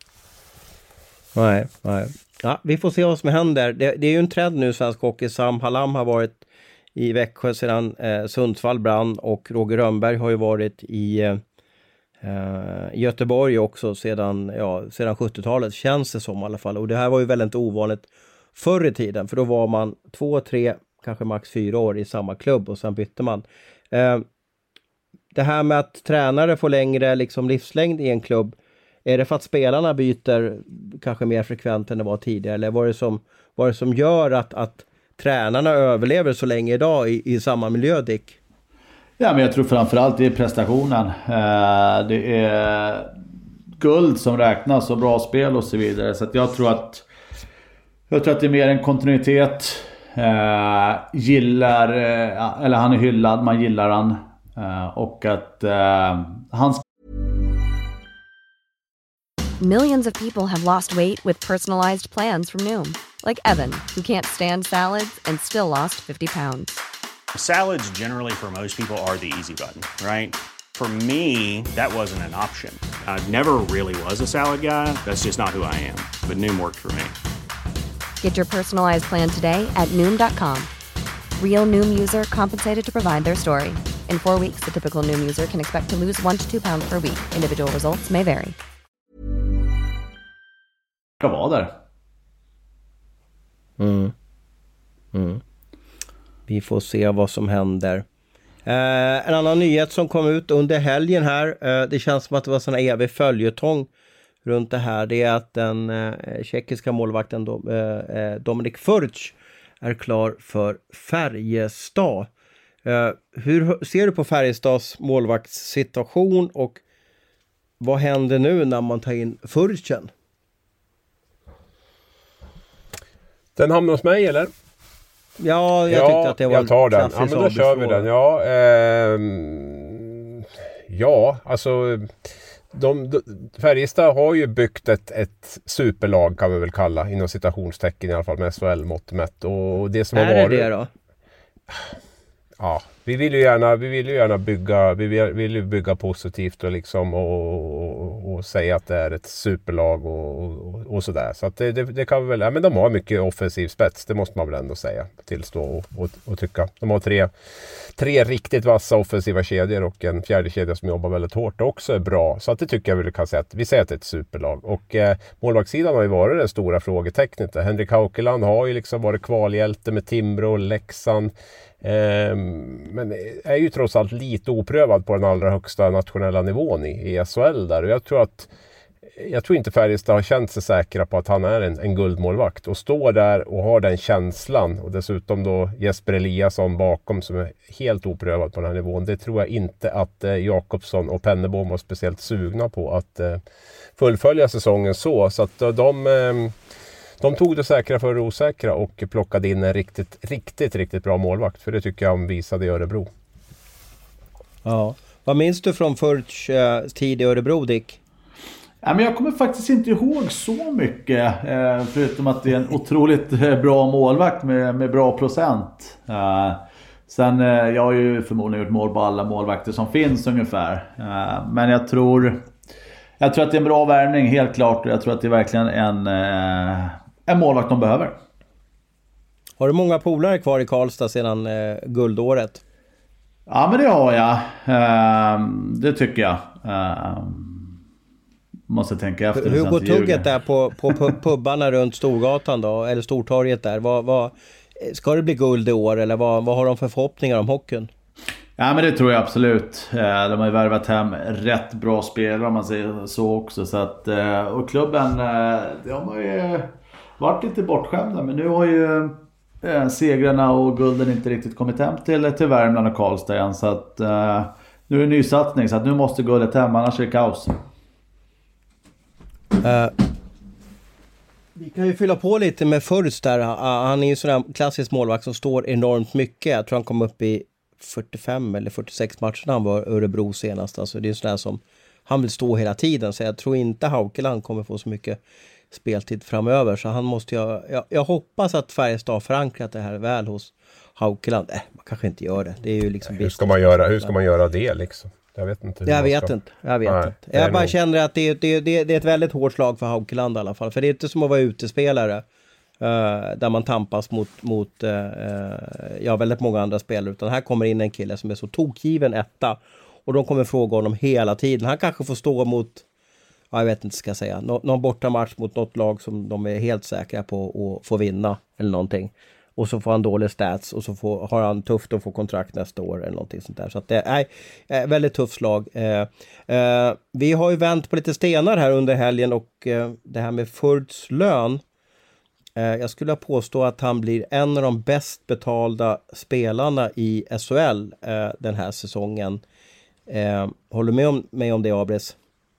Nej, nej. Ja, vi får se vad som händer. Det, det är ju en trend nu i svensk hockey. Sam Hallam har varit i Växjö sedan eh, Sundsvall brann, och Roger Rönnberg har ju varit i eh, Göteborg också sedan, ja, sedan sjuttiotalet, känns det som i alla fall. Och det här var ju väldigt ovanligt förr i tiden, för då var man två, tre, kanske max fyra år i samma klubb och sen bytte man. Eh, det här med att tränare får längre liksom livslängd i en klubb, är det för att spelarna byter kanske mer frekvent än det var tidigare? Eller vad är det som, vad är det som gör att, att tränarna överlever så länge idag i, i samma miljö, Dick? Ja, men jag tror framförallt det är prestationen. Eh, det är guld som räknas och bra spel och så vidare. Så att jag tror att jag tror att det är mer en kontinuitet. Eh, gillar, eh, eller han är hyllad, man gillar han. Eh, och att eh, han Millions of people have lost weight with personalized plans from Noom. Like Evan, who can't stand salads and still lost fifty pounds. Salads generally for most people are the easy button, right? For me, that wasn't an option. I never really was a salad guy. That's just not who I am. But Noom worked for me. Get your personalized plan today at Noom dot com. Real Noom user compensated to provide their story. In four weeks, the typical Noom user can expect to lose one to two pounds per week. Individual results may vary. Ska vara där. Mm. Mm. Vi får se vad som händer. Eh, en annan nyhet som kom ut under helgen här, eh, det känns som att det var sån här evig följetong runt det här, det är att den eh, tjeckiska målvakten do, eh, Dominik Furch är klar för Färjestad. Eh, hur ser du på Färjestads målvaktssituation, och vad händer nu när man tar in Furchen? Den hamnar hos mig, eller? Ja, jag ja, tyckte att det var jag tar den. Ja, men då kör vi den. Ja, eh, ja, alltså de, de, Färjestad har ju byggt ett, ett superlag kan vi väl kalla, inom citationstecken i alla fall med S H L-mått mätt. Och det som är har varit, det det då? Ja, vi vill ju gärna, vi vill ju gärna bygga, vi vill, vill ju bygga positivt och liksom och, och, och säga att det är ett superlag och, och, och sådär. Så att det, det, det kan vi väl, ja, men de har mycket offensiv spets, det måste man väl ändå säga, tillstå och, och, och tycka. De har tre, tre riktigt vassa offensiva kedjor och en fjärde kedja som jobbar väldigt hårt och också är bra. Så att det tycker jag vi kan säga att vi säger att det är ett superlag. Och eh, målvaktssidan har ju varit det stora frågetecknet. Henrik Haukeland har ju liksom varit kvalhjälte med Timrå och Leksand. Eh, men är ju trots allt lite oprövad på den allra högsta nationella nivån i, i S H L där. Och jag tror att jag tror inte Färjestad har känt sig säkra på att han är en, en guldmålvakt. Och står där och har den känslan. Och dessutom då Jesper Eliasson bakom som är helt oprövad på den här nivån. Det tror jag inte att eh, Jakobsson och Pennebom var speciellt sugna på att eh, fullfölja säsongen så. Så att de... Eh, De tog det säkra för det osäkra och plockade in en riktigt, riktigt, riktigt bra målvakt. För det tycker jag de visade i Örebro. Ja. Vad minns du från Furch eh, tid i Örebro, Dick? Ja, men jag kommer faktiskt inte ihåg så mycket. Eh, förutom att det är en otroligt eh, bra målvakt med, med bra procent. Eh, sen, eh, jag har ju förmodligen gjort mål på alla målvakter som finns ungefär. Eh, men jag tror... Jag tror att det är en bra värvning, helt klart. Och jag tror att det är verkligen en, eh, en målvakt de behöver. Har du många polare kvar i Karlstad sedan eh, guldåret? Ja, men det har jag. Eh, det tycker jag. Eh, måste tänka efter. Hur går tugget där på, på pubbarna runt Storgatan då? Eller Stortorget där? Vad, vad, ska det bli guld i år? Eller vad, vad har de för förhoppningar om hockeyn? Ja, men det tror jag absolut. De har ju värvat hem rätt bra spelare om man säger så också. Så att, och klubben, de har ju varit lite bortskämda. Men nu har ju segrarna och gulden inte riktigt kommit hem till, till Värmland och Karlstad igen. Så att nu är det en ny satsning. Så att nu måste guldet hem, annars är det kaos. Uh, vi kan ju fylla på lite med Furch där. Han är ju sån där klassisk målvakt som står enormt mycket. Jag tror han kom upp i fyrtiofem eller fyrtiosex matcher när han var Örebro senast. Alltså det är sådär som han vill stå hela tiden. Så jag tror inte Haukeland kommer få så mycket speltid framöver. Så han måste jag, jag, jag hoppas att Färjestad har förankrat det här väl hos Haukeland. Äh, man kanske inte gör det. Det är ju liksom hur ska man göra, hur ska man göra det liksom? Jag vet inte. Jag vet ska... inte. Jag vet Nej, inte. Jag bara nog... känner att det, det, det, det är ett väldigt hårt slag för Haukeland i alla fall. För det är inte som att vara utespelare. Uh, där man tampas mot, mot uh, ja, väldigt många andra spelare. Utan här kommer in en kille som är så tokgiven etta. Och de kommer fråga honom hela tiden. Han kanske får stå mot, ja, jag vet inte ska jag säga, Nå- någon borta match mot något lag som de är helt säkra på att få vinna eller någonting. Och så får han dålig stats och så får, har han tufft att få kontrakt nästa år eller någonting sånt där. Så att det är äh, väldigt tufft slag. Uh, uh, vi har ju vänt på lite stenar här under helgen och uh, det här med Furchs lön. Jag skulle påstå att han blir en av de bäst betalda spelarna i S H L eh, den här säsongen. Eh, håller du med om, med om det, Abris?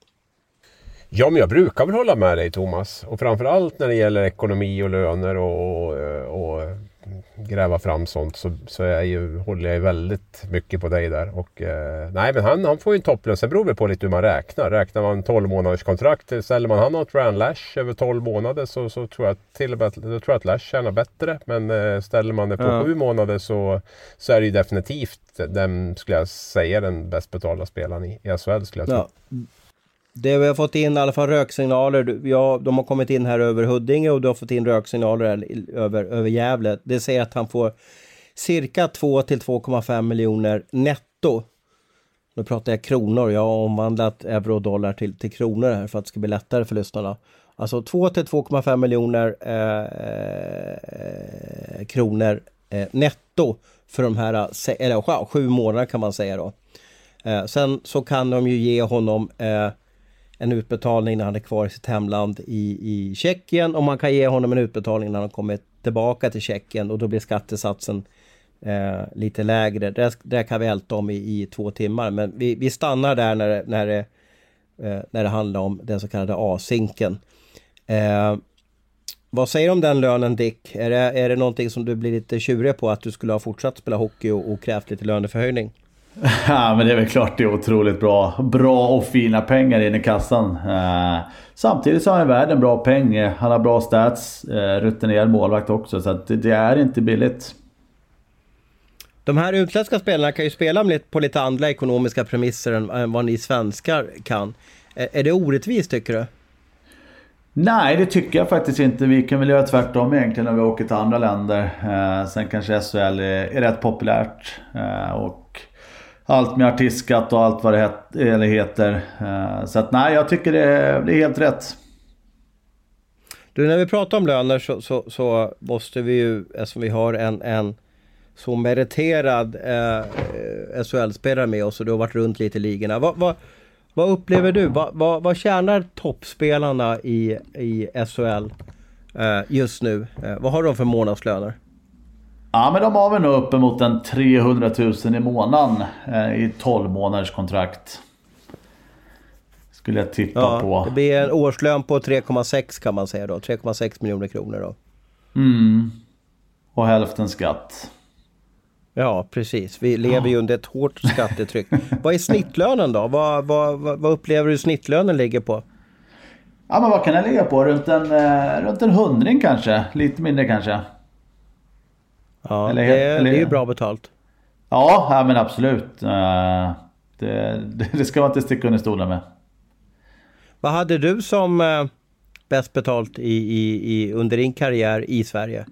Ja, men jag brukar väl hålla med dig, Thomas. Och framförallt när det gäller ekonomi och löner och, och, och gräva fram sånt så, så är ju, håller jag väldigt mycket på dig där. Och, eh, nej, men han, han får ju en topplön. Sen beror det på lite hur man räknar. Räknar man tolv månaders kontrakt, ställer man han något Ryan Lash över tolv månader så, så tror jag till och med då tror jag att Lash tjänar bättre. Men eh, ställer man det på ja. sju månader så, så är det ju definitivt den, skulle jag säga, den bäst betalda spelaren i, i S H L skulle jag tro. Ja. Det vi har fått in i alla fall röksignaler. Ja, de har kommit in här över Huddinge och du har fått in röksignaler över, över Gävle. Det säger att han får cirka två till två komma fem miljoner netto. Nu pratar jag kronor. Jag har omvandlat euro och dollar till, till kronor här för att det ska bli lättare för lyssnarna. Alltså två till två komma fem miljoner eh, kronor eh, netto för de här eller, ja, sju månader kan man säga då. Eh, sen så kan de ju ge honom eh, en utbetalning när han är kvar i sitt hemland i, i Tjeckien. Och man kan ge honom en utbetalning när han kommer tillbaka till Tjeckien. Och då blir skattesatsen eh, lite lägre. Det, det kan vi älta om i, i två timmar. Men vi, vi stannar där när det, när, det, eh, när det handlar om den så kallade A-sinken. Eh, vad säger du om den lönen, Dick? Är det, är det någonting som du blir lite tjurig på? Att du skulle ha fortsatt spela hockey och, och krävt lite löneförhöjning? Ja, men det är väl klart det är otroligt bra. Bra och fina pengar in i kassan. Eh, samtidigt så har han värd en bra peng. Han har bra stats. Eh, rutinerad målvakt också. Så att det, det är inte billigt. De här utländska spelarna kan ju spela på lite andra ekonomiska premisser än, än vad ni svenskar kan. Är, är det orättvist, tycker du? Nej, det tycker jag faktiskt inte. Vi kan väl göra tvärtom egentligen när vi åker till andra länder. Eh, sen kanske S H L är, är rätt populärt. Eh, och allt med artistskatt och allt vad det het, eller heter. Eh, så att nej, jag tycker det är, det är helt rätt. Du, när vi pratar om löner så, så, så måste vi ju, eftersom vi har en, en så meriterad eh, S H L-spelare med oss och du har varit runt lite i ligorna. Vad, vad, vad upplever du? Vad, vad, vad tjänar toppspelarna i, i S H L eh, just nu? Eh, vad har de för månadslöner? Ja, men de har väl nog uppemot en trehundratusen i månaden eh, i tolv månaders kontrakt. Skulle jag tippa ja, på. Det blir en årslön på tre komma sex kan man säga då. tre komma sex miljoner kronor då. Mm. Och hälften skatt. Ja, precis. Vi lever ju under ett hårt skattetryck. Vad är snittlönen då? Vad, vad, vad upplever du snittlönen ligger på? Ja, men vad kan den ligga på? Runt en, eh, runt en hundring kanske. Lite mindre kanske. Ja, eller, det, eller, det är ju bra betalt. Ja, ja men absolut. Uh, det, det ska man inte sticka under stolen med. Vad hade du som uh, bäst betalt i, i, i, under din karriär i Sverige?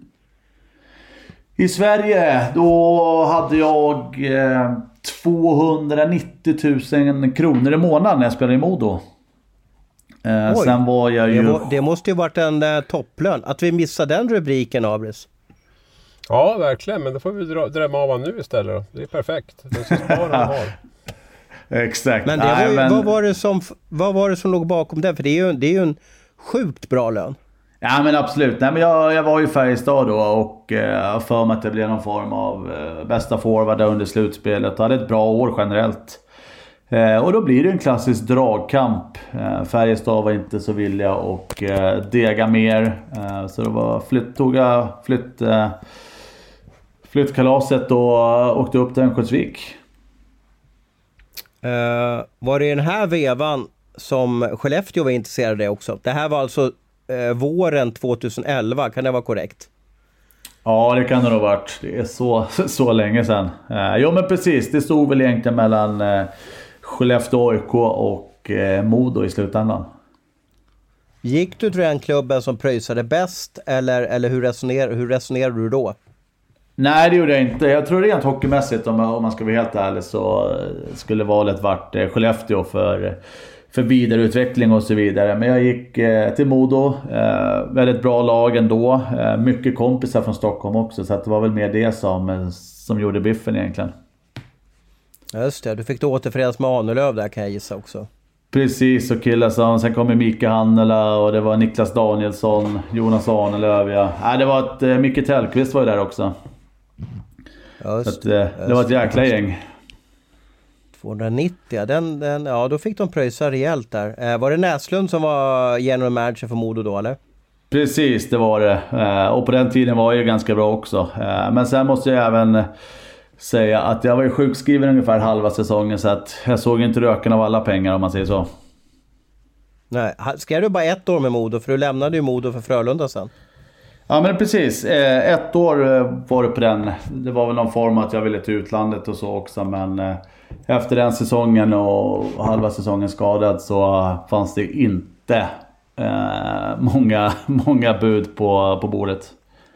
I Sverige, då hade jag eh, tvåhundranittio tusen kronor i månaden när jag spelade i Modo. Eh, sen var jag ju... Det, var, det måste ju varit en eh, topplön. Att vi missade den rubriken, Abris. Ja, verkligen. Men då får vi dra, drömma av han nu istället då. Det är perfekt. Den ska spara han har. Exakt. Men, det Nej, var ju, men... Vad, var det som, vad var det som låg bakom det? För det är ju, det är ju en sjukt bra lön. Ja, men absolut. Nej, men jag, jag var ju i Färjestad då och eh, för mig att det blev någon form av eh, bästa forward under slutspelet. Och hade ett bra år generellt. Eh, och då blir det en klassisk dragkamp. Eh, Färjestad var inte så villiga och eh, dega mer. Eh, så det var flytt, tog jag flytt, eh, flyttkalaset och åkte upp till Örnsköldsvik. Eh, var det den här vevan som Skellefteå var intresserade av det också? Det här var alltså eh, våren tjugoelva, kan det vara korrekt? Ja, det kan det nog ha varit. Det är så, så länge sedan. Eh, jo, men precis. Det stod väl egentligen mellan eh, Skellefteå A I K och eh, Modo i slutändan. Gick du till den klubben som pröjsade bäst eller, eller hur, resoner, hur resonerade du då? Nej, det gjorde jag inte. Jag tror rent hockeymässigt, om, om man ska vara helt ärlig, så skulle valet varit eh, Skellefteå för, för vidareutveckling och så vidare. Men jag gick eh, till Modo. Eh, väldigt bra lag ändå. Eh, mycket kompisar från Stockholm också. Så att det var väl mer det som, som gjorde biffen egentligen. Just det, du fick då återförenas med Ahnelöv där, kan jag gissa också. Precis, och killar som, sen kom Mika Hannela och det var Niklas Danielsson, Jonas Ahnelöv, ja. Nej, det var ett, eh, Micke Tellqvist var ju där också. Just, att, eh, det var ett jäkla gäng. tvåhundranittio, den, den, ja då fick de pröjsa rejält där. Eh, var det Näslund som var general manager för Modo då, eller? Precis, det var det. Eh, och på den tiden var jag ganska bra också. Eh, men sen måste jag även säga att jag var ju sjukskriven ungefär halva säsongen, så att jag såg inte röken av alla pengar, om man säger så. Nej, skrev du bara ett år med Modo? För du lämnade ju Modo för Frölunda sen. Ja, men precis. Ett år var det på den. Det var väl någon form att jag ville till utlandet och så också. Men efter den säsongen och halva säsongen skadad så fanns det inte eh, många, många bud på, på bordet.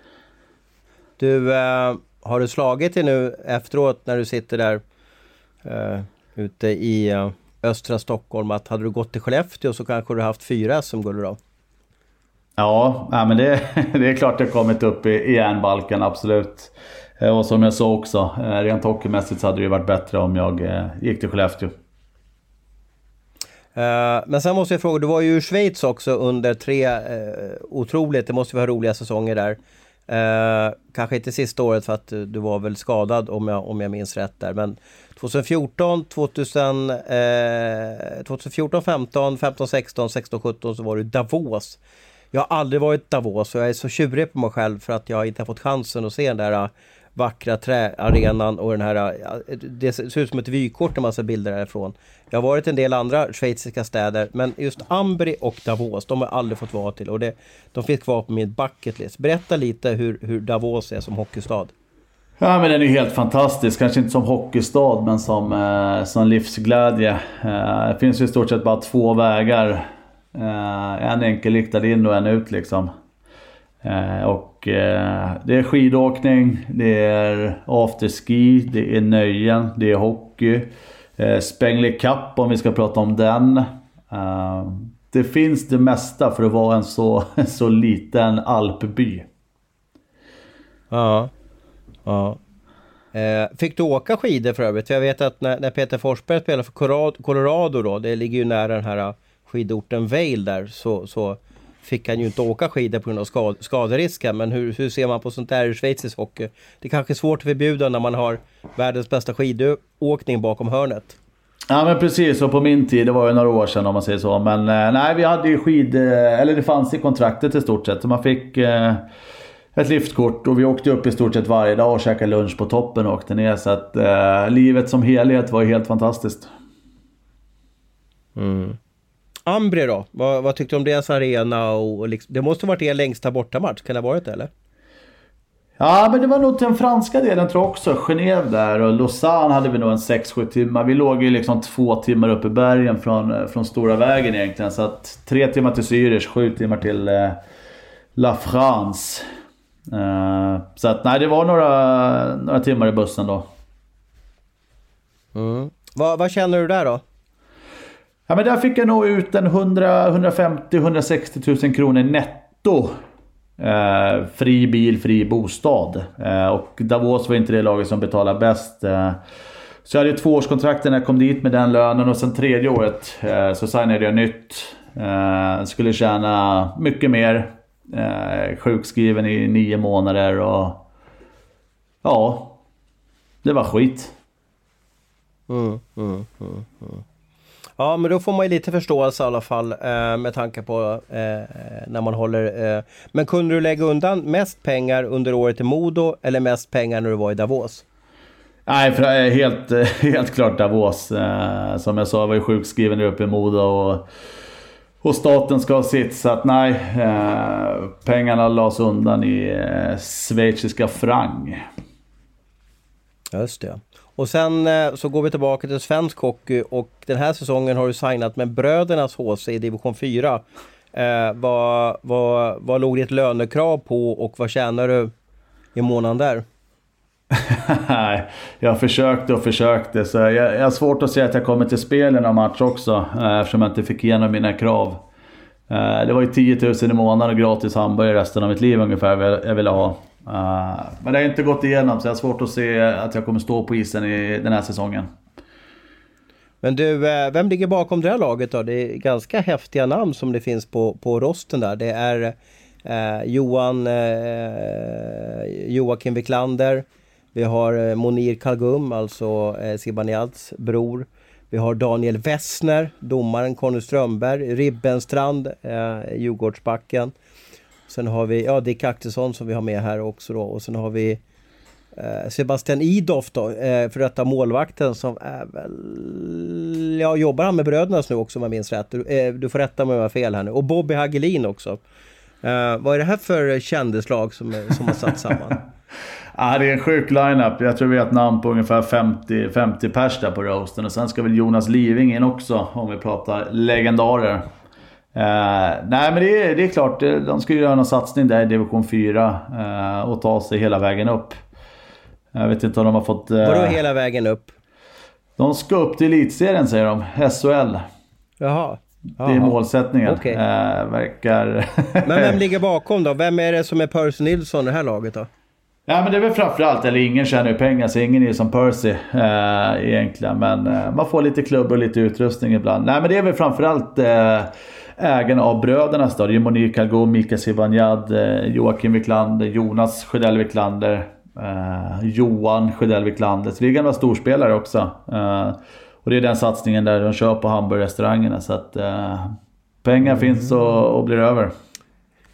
Du, eh, har du slagit dig nu efteråt när du sitter där eh, ute i eh, östra Stockholm att hade du gått till Skellefteå så kanske du haft fyra S M-guld då? Ja, ja, men det, det är klart det har kommit upp i, i järnbalken, absolut. Och som jag sa också, rent hockeymässigt så hade det ju varit bättre om jag gick till Skellefteå. Uh, men sen måste jag fråga, du var ju i Schweiz också under tre uh, otroligt, det måste vara roliga säsonger där. Uh, kanske inte sista året för att uh, du var väl skadad om jag, om jag minns rätt där. Men tjugofjorton, tjugohundra, uh, tjugofjorton, femton, femton, sexton, sexton, sjutton så var du Davos. Jag har aldrig varit Davos och jag är så tjurig på mig själv för att jag inte har fått chansen att se den där vackra träarenan och den här, det ser ut som ett vykort, en massa bilder därifrån. Jag har varit i en del andra schweiziska städer, men just Ambri och Davos, de har jag aldrig fått vara till, och det, de finns kvar på min bucket list. Berätta lite hur, hur Davos är som hockeystad. Ja, men den är ju helt fantastisk. Kanske inte som hockeystad, men som, eh, som livsglädje. Eh, det finns ju i stort sett bara två vägar. Eh, en enkelriktad in och en ut liksom. Eh, och eh, det är skidåkning, det är afterski, det är nöjen, det är hockey. Eh, Spengler Cup, om vi ska prata om den. Eh, det finns det mesta för att vara en så, så liten alpby. Ja. Ja. Eh, fick du åka skidor för övrigt? För jag vet att när, när Peter Forsberg spelade för Colorado då, det ligger ju nära den här skidorten Vail där, så, så fick han ju inte åka skidor på grund av skad, skaderisker. Men hur, hur ser man på sånt där i schweizisk hockey? Det är kanske svårt att förbjuda när man har världens bästa skidåkning bakom hörnet. Ja, men precis, och på min tid, det var ju några år sedan om man säger så. Men eh, nej, vi hade ju skid, eller det fanns i kontraktet i stort sett. Så man fick eh, ett liftkort och vi åkte upp i stort sett varje dag och käkade lunch på toppen och åkte ner. Så att eh, livet som helhet var ju helt fantastiskt. Mm. Ambri då? Vad, vad tyckte du om deras arena? Och, och liksom, det måste ha varit er längsta bortamatch, kan det ha varit det eller? Ja, men det var nog den franska delen tror jag också. Genève där och Lausanne hade vi nog en sex sju timmar. Vi låg ju liksom två timmar upp i bergen från, från Stora vägen egentligen. Så att tre timmar till Zürich, sju timmar till eh, La France. Uh, så att nej, det var några, några timmar i bussen då. Mm. Vad, vad känner du där då? Ja, men där fick jag nog ut en hundra, hundrafemtio till hundrasextio tusen kronor netto. Uh, fri bil, fri bostad. Uh, och Davos var inte det laget som betalade bäst. Uh, så jag hade två årskontrakt när jag kom dit med den lönen. Och sen tredje året uh, så signade jag nytt. Uh, skulle tjäna mycket mer. Eh, sjukskriven i nio månader och ja, det var skit. Mm, mm, mm, mm. Ja, men då får man ju lite förståelse i alla fall eh, med tanke på eh, när man håller eh. Men kunde du lägga undan mest pengar under året i Modo eller mest pengar när du var i Davos? Nej, för helt, helt klart Davos. eh, som jag sa, var ju sjukskriven där uppe i Modo och Och staten ska ha sitt, så att nej, eh, pengarna lades undan i eh, schweiziska franc. Just det. Och sen eh, så går vi tillbaka till svensk hockey och den här säsongen har du signat med Brödernas H C i division fyra. Eh, vad, vad, vad låg ditt lönekrav på och vad tjänar du i månaden där? Nej, jag försökte och försökte. Så jag, jag har svårt att säga att jag kommer till spel i någon match också. Eh, eftersom jag inte fick igenom mina krav. Eh, det var ju tio tusen i månaden och gratis hamburgare resten av mitt liv ungefär jag, jag ville ha. Eh, men det har inte gått igenom så jag har svårt att se att jag kommer stå på isen i den här säsongen. Men du, eh, vem ligger bakom det här laget då? Det är ganska häftiga namn som det finns på, på rosten där. Det är eh, Johan eh, Joakim Wiklander. Vi har Monir Kalgum, alltså eh, Zibanejad bror. Vi har Daniel Wessner, domaren Conny Strömberg, Ribbenstrand, eh, Djurgårdsbacken. Sen har vi ja, Dick Axelsson som vi har med här också då. Och sen har vi eh, Sebastian Idoff då, eh, för detta målvakten som är väl... Ja, jobbar han med Brödernas nu också om jag minns rätt. Du, eh, du får rätta mig om jag har fel här nu. Och Bobby Hagelin också. Eh, vad är det här för kändeslag som, som har satt samman? Ja, det är en sjuk lineup. Jag tror vi har ett namn på ungefär femtio, femtio pers där på roasten. Och sen ska väl Jonas Living in också, om vi pratar legendarer. Eh, nej, men det är, det är klart. De ska ju göra någon satsning där i division fyra eh, och ta sig hela vägen upp. Jag vet inte om de har fått... Eh, Vadå hela vägen upp? De ska upp till elitserien, säger de. S H L. Jaha. Det är målsättningen. Okay. Eh, verkar... Men vem ligger bakom då? Vem är det som är Percy Nilsson i det här laget då? Ja, men det är väl framförallt, eller ingen tjänar ju pengar så ingen är som Percy eh, egentligen, men eh, man får lite klubb och lite utrustning ibland. Nej, men det är väl framförallt eh, ägarna av brödernas då. Det är Monir Kalgum, Mika Zibanejad, eh, Joakim Wiklander, Jonas Sjödell Wiklander, eh, Johan Sjödell Wiklander. Så det är gamla storspelare också. Eh, och det är den satsningen där de kör på hamburgerrestaurangerna, så att eh, pengar finns och, och blir över.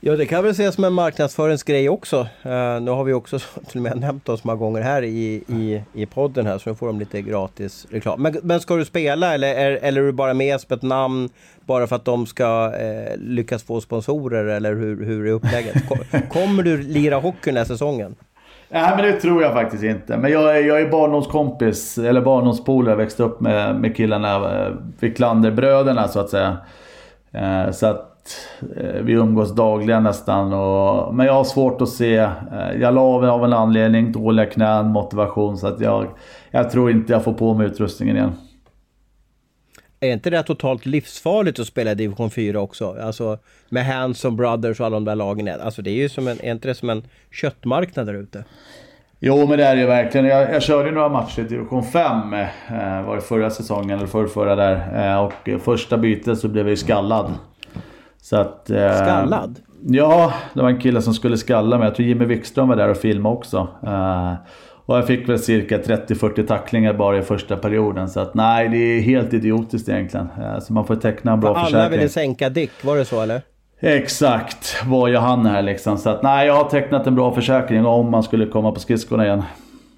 Ja, det kan väl ses som en marknadsföringsgrej också. Uh, nu har vi också till och med nämnt oss många gånger här i, i, i podden här, så nu får de lite gratis reklam. Men, men ska du spela eller, är, eller är du bara med som ett namn bara för att de ska eh, lyckas få sponsorer, eller hur, hur är upplägget? Kommer du lira hockey den här säsongen? Nej, men det tror jag faktiskt inte. Men jag är, jag är barndomskompis, eller barndomspolare. Jag växte upp med, med killarna, Wiklander-bröderna så att säga. Eh, så att eh, vi umgås dagligen nästan. Och, men jag har svårt att se. Eh, jag la av, av en anledning, dåliga knän, motivation. Så att jag, jag tror inte jag får på mig utrustningen igen. Är inte det totalt livsfarligt att spela i division fyra också? Alltså med Hanson Brothers och alla de där lagen. Alltså det är ju som en, är inte det som en köttmarknad där ute? Jo, men det är det verkligen. Jag, jag körde några matcher i division fem. Eh, var det förra säsongen eller förra, förra där. Eh, och första bytet så blev jag ju skallad. Så att, eh, skallad? Ja, det var en kille som skulle skalla mig. Jag tror Jimmy Wikström var där och filmade också. Eh, Och jag fick väl cirka trettio till fyrtio tacklingar bara i första perioden. Så att nej, det är helt idiotiskt egentligen. Så man får teckna en bra för försäkring. Alla ville sänka Dick, var det så eller? Exakt, vad jag hann här liksom. Så att nej, jag har tecknat en bra försäkring om man skulle komma på skridskorna igen.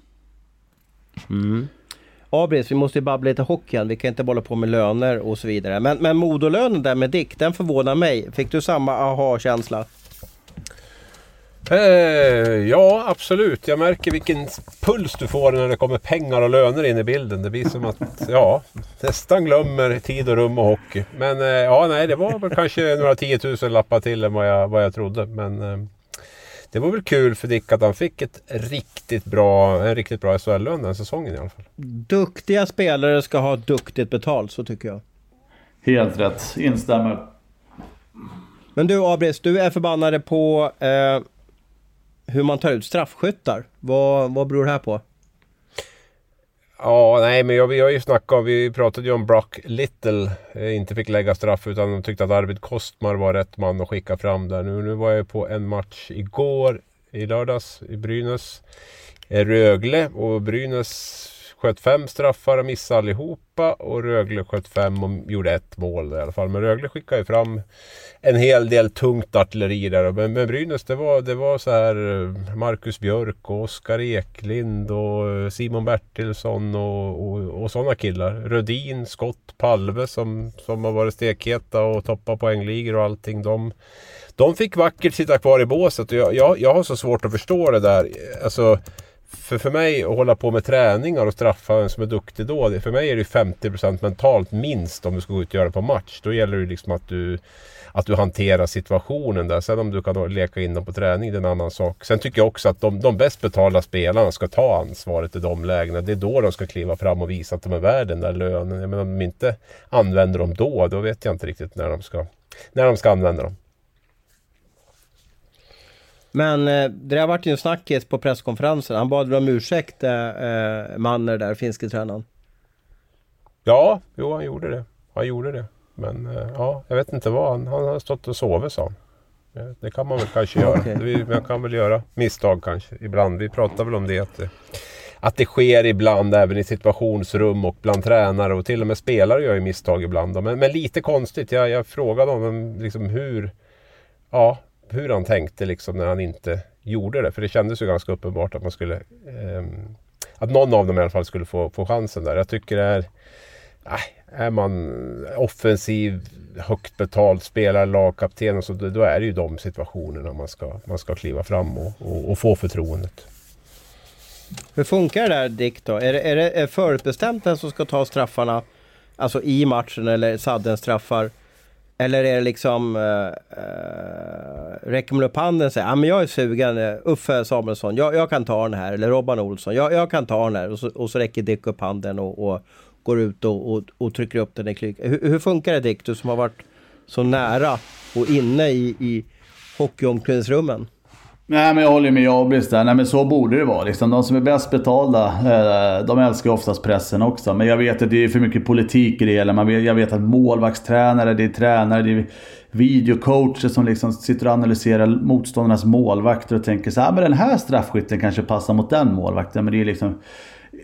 Mm. Abris, vi måste ju babbla lite hockeyn. Vi kan inte bolla på med löner och så vidare. Men, men modolönen där med Dick, den förvånar mig. Fick du samma aha-känsla? Eh, ja, absolut. Jag märker vilken puls du får när det kommer pengar och löner in i bilden. Det blir som att, ja, nästan glömmer tid och rum och hockey. Men eh, ja, nej, det var väl kanske några tiotusen lappar till än vad jag, vad jag trodde. Men eh, det var väl kul för Dick att han fick ett riktigt bra, en riktigt bra S H L-lön den säsongen i alla fall. Duktiga spelare ska ha duktigt betalt, så tycker jag. Helt rätt, instämmer. Men du Abris, du är förbannade på eh, hur man tar ut straffskyttar. Vad, vad beror det här på? Ja, nej, men jag, vi har ju snackat om, vi pratade ju om Brock Little eh, inte fick lägga straff, utan de tyckte att Arvid Kostmar var rätt man att skicka fram där. Nu, nu var jag på en match igår, i lördags, i Brynäs. Rögle, och Brynäs sköt fem straffar och missade allihopa, och Rögle sköt fem och gjorde ett mål i alla fall. Men Rögle skickade ju fram en hel del tungt artilleri där. Men, men Brynäs, det var, det var så här Marcus Björk och Oskar Eklind och Simon Bertilsson och, och, och sådana killar. Rödin, Skott, Palve som, som har varit stekheta och toppat poängligor och allting. De, de fick vackert sitta kvar i båset, och jag, jag, jag har så svårt att förstå det där. Alltså, För, för mig att hålla på med träningar och straffa en som är duktig då, det, för mig är det femtio procent mentalt minst om du ska gå ut och göra det på match. Då gäller det liksom att du, att du hanterar situationen där. Sen om du kan leka in dem på träning, det är en annan sak. Sen tycker jag också att de, de bäst betalda spelarna ska ta ansvaret i de lägena. Det är då de ska kliva fram och visa att de är värda den där lönen. Jag menar, om de inte använder dem då, då vet jag inte riktigt när de ska, när de ska använda dem. Men eh, det har varit ju en snackis på presskonferensen. Han bad om ursäkt, eh, mannen där, finske tränaren. Ja, jo, han gjorde det. Han gjorde det. Men eh, ja, jag vet inte vad. Han, han har stått och sovit, sa han. Det kan man väl kanske göra. Okay. Det, man kan väl göra misstag kanske ibland. Vi pratar väl om det att, det. att det sker ibland även i situationsrum och bland tränare. Och till och med spelare gör ju misstag ibland. Men, men lite konstigt. Jag, jag frågade honom liksom hur... Ja... hur han tänkte liksom när han inte gjorde det. För det kändes ju ganska uppenbart att man skulle eh, att någon av dem i alla fall skulle få, få chansen där. Jag tycker det är äh, är man offensiv, högt betald spelare, lagkapten och så, då är det ju de situationerna man ska, man ska kliva fram och, och, och få förtroendet. Hur funkar det där, Dick då? Är det, är det är förutbestämt den som ska ta straffarna, alltså i matchen, eller sadden straffar? Eller är det liksom äh, äh, räcker man upp handen och säger, ja men jag är sugen, Uffe Samuelsson, jag, jag kan ta den här, eller Robban Olsson, jag, jag kan ta den här, och så, och så räcker Dick upp handen och, och går ut och, och, och trycker upp den i klyck. Hur, hur funkar det, Dick, du som har varit så nära och inne i, i hockeyomklädningsrummen? Nej, men jag håller med Abris där. Nej, men så borde det vara. Liksom, de som är bäst betalda, eh, de älskar oftast pressen också. Men jag vet att det är för mycket politik i det hela. Man vet, jag vet att målvaktstränare, det är tränare, det är videocoacher som liksom sitter och analyserar motståndarnas målvakter och tänker så här, men den här straffskytten kanske passar mot den målvakten. Men det är liksom...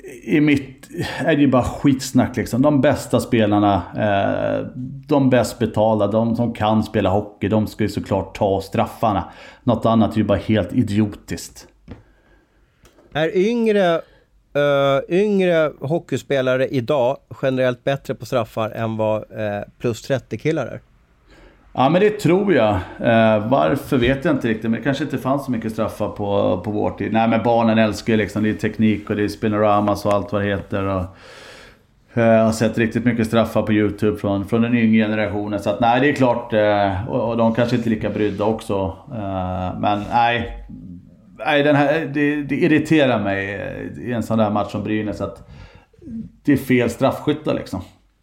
i mitt är det ju bara skitsnack liksom. De bästa spelarna, eh, de bäst betalda, de som kan spela hockey, de ska ju såklart ta straffarna. Något annat är ju bara helt idiotiskt. Är yngre, uh, yngre hockeyspelare idag generellt bättre på straffar än vad uh, plus trettio-killar är? Ja, men det tror jag. Eh, varför vet jag inte riktigt. Men det kanske inte fanns så mycket straffar på, på vår tid. Nej, men barnen älskar ju liksom. Det är teknik och det är spinoramas och allt vad det heter. Och, eh, jag har sett riktigt mycket straffar på YouTube från, från den yngre generationen. Så att nej, det är klart. Eh, och, och de kanske inte är lika brydda också. Eh, men nej... Nej, den här, det, det irriterar mig i en sån där match som Brynäs att det är fel straffskyttar liksom.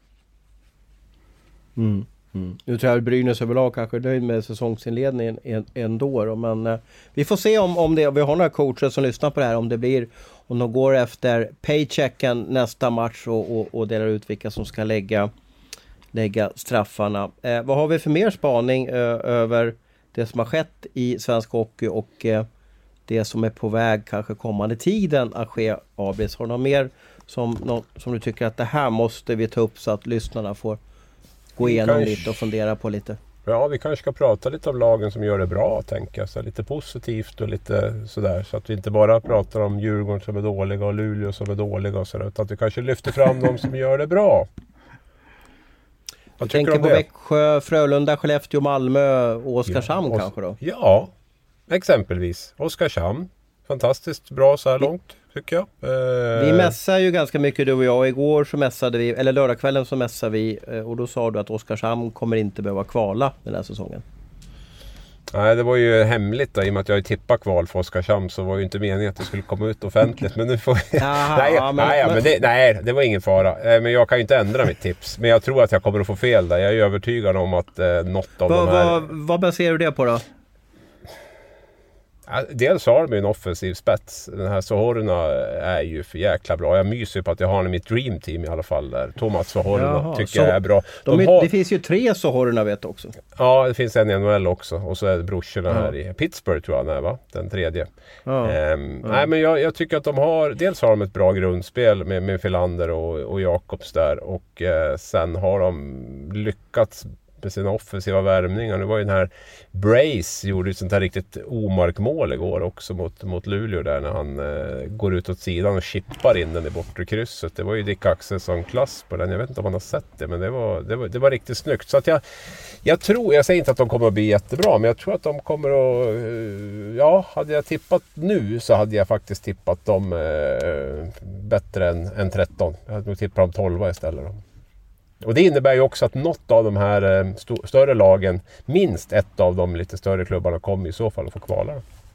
Mm. Mm. Nu tror jag Brynäs överlag kanske är nöjd med säsongsinledningen ändå då, men eh, vi får se om, om det, vi har några coacher som lyssnar på det här, om det blir, om de går efter paychecken nästa match och, och, och delar ut vilka som ska lägga, lägga straffarna. Eh, vad har vi för mer spaning eh, över det som har skett i svensk hockey och eh, det som är på väg kanske kommande tiden att ske, Abris? Har du något mer som, något, som du tycker att det här måste vi ta upp så att lyssnarna får gå igenom kanske lite och fundera på lite? Ja, vi kanske ska prata lite om lagen som gör det bra, tänka så lite positivt och lite sådär, så att vi inte bara pratar om Djurgården som är dåliga och Luleå som är dåliga och sådär, utan att vi kanske lyfter fram de som gör det bra. Jag tänker på det? Växjö, Frölunda, Skellefteå, Malmö och Oskarshamn ja, och, kanske då? Ja, exempelvis Oskarshamn. Fantastiskt bra så här långt, tycker jag. Eh... Vi mässar ju ganska mycket, du och jag. Igår så mässade vi, eller lördagskvällen så mässade vi, och då sa du att Oskarshamn kommer inte behöva kvala den här säsongen. Nej, det var ju hemligt då, i och med att jag har tippat kval för Oskarshamn, så var ju inte meningen att det skulle komma ut offentligt. Men nu får jag... Aha, nej, ja, men, nej, men... Men det, nej, det var ingen fara. Men jag kan ju inte ändra mitt tips. Men jag tror att jag kommer att få fel där. Jag är övertygad om att eh, något av va, de här... Va, vad baserar du det på då? Dels har de ju en offensiv spets. Den här Sohorna är ju för jäkla bra. Jag myser på att jag har en i mitt dream team i alla fall där. Thomas Sohorna tycker så, jag är bra. De de är, har... Det finns ju tre Sohorna vet också. Ja, det finns en i N H L också. Och så är det brorsorna ja. här i Pittsburgh tror jag den är, va? Den tredje. Ja. Ehm, ja. Nej, men jag, jag tycker att de har... Dels har de ett bra grundspel med, med Filander och, och Jakobs där. Och eh, sen har de lyckats med sina offensiva värmningar. Nu var ju den här Brace gjorde ett sånt här riktigt omarkmål igår också mot, mot Luleå där när han eh, går ut åt sidan och chippar in den i bortre krysset. Det var ju Dick Axelsson-klass på den. Jag vet inte om man har sett det, men det var, det var, det var riktigt snyggt. Så att jag, jag tror, jag säger inte att de kommer att bli jättebra, men jag tror att de kommer att, ja, hade jag tippat nu så hade jag faktiskt tippat dem eh, bättre än, än tretton. Jag hade nog tippat dem tolv istället då. Och det innebär ju också att något av de här st- större lagen, minst ett av de lite större klubbarna, kommer i så fall att få kvala.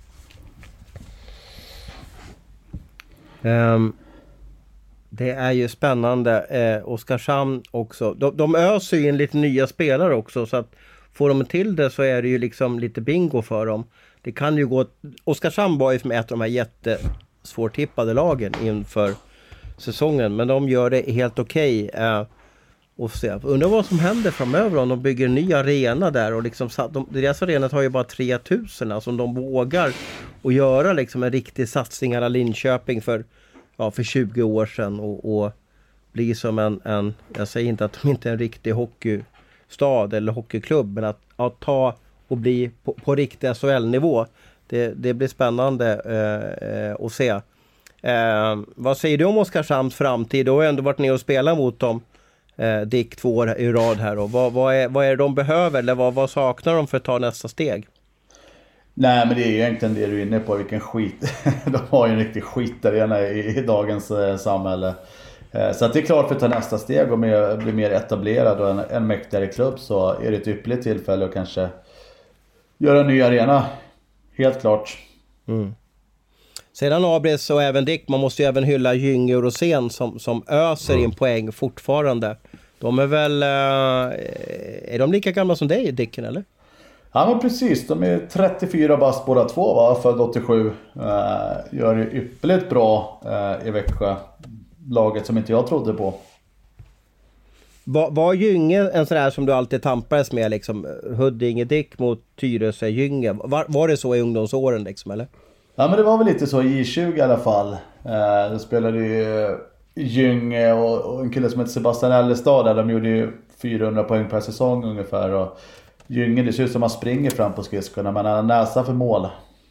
Um, det är ju spännande. Eh, Oskarshamn också. De, de öser ju in lite nya spelare också, så att får de till det så är det ju liksom lite bingo för dem. Det kan ju gå... Oskarshamn var ju som ett av de här jättesvårtippade lagen inför säsongen, men de gör det helt okej. Okay. Eh, Och se. Undrar vad som händer framöver om de bygger en ny arena där. Och liksom, de, deras arena har ju bara tre tusen. Alltså om de vågar och göra liksom en riktig satsning alla Linköping för, ja, för tjugo år sedan. Och, och bli som en, en... Jag säger inte att de inte är en riktig hockeystad eller hockeyklubb. Men att, att ta och bli på, på riktig S H L-nivå. Det, det blir spännande eh, att se. Eh, vad säger du om Oskarshamns framtid? Du har ju ändå varit ner och spelat mot dem. Eh, Dick två år i rad här. Och vad, vad, är, vad är det de behöver? Eller vad, vad saknar de för att ta nästa steg? Nej, men det är ju egentligen det du är inne på. Vilken skit. De har ju en riktig skitarena i, i dagens eh, samhälle. Eh, så att det är klart för att ta nästa steg och med, bli mer etablerad och en, en mäktigare klubb, så är det ett ypperligt tillfälle att kanske göra en ny arena. Helt klart. Mm. Sedan Abris och även Dick, man måste ju även hylla Gynge och Rosén som, som öser mm. in poäng fortfarande. De är väl, är de lika gamla som dig, Dicken, eller? Ja, men precis. De är trettiofyra bast båda två, va? Född åttiosju. Uh, gör det ypperligt bra uh, i Växjö. Laget som inte jag trodde på. Var, var Gynge en sån där som du alltid tampades med, liksom Huddinge Dick mot Tyresö Gynge? Var, var det så i ungdomsåren liksom, eller? Ja, men det var väl lite så i tjugo i alla fall. Eh, då spelade ju Gynge och, och en kille som heter Sebastian Ellestad där. De gjorde ju fyrahundra poäng per säsong ungefär. Och Gynge, det ser ut som man springer fram på skridskorna, men han har näsa för mål.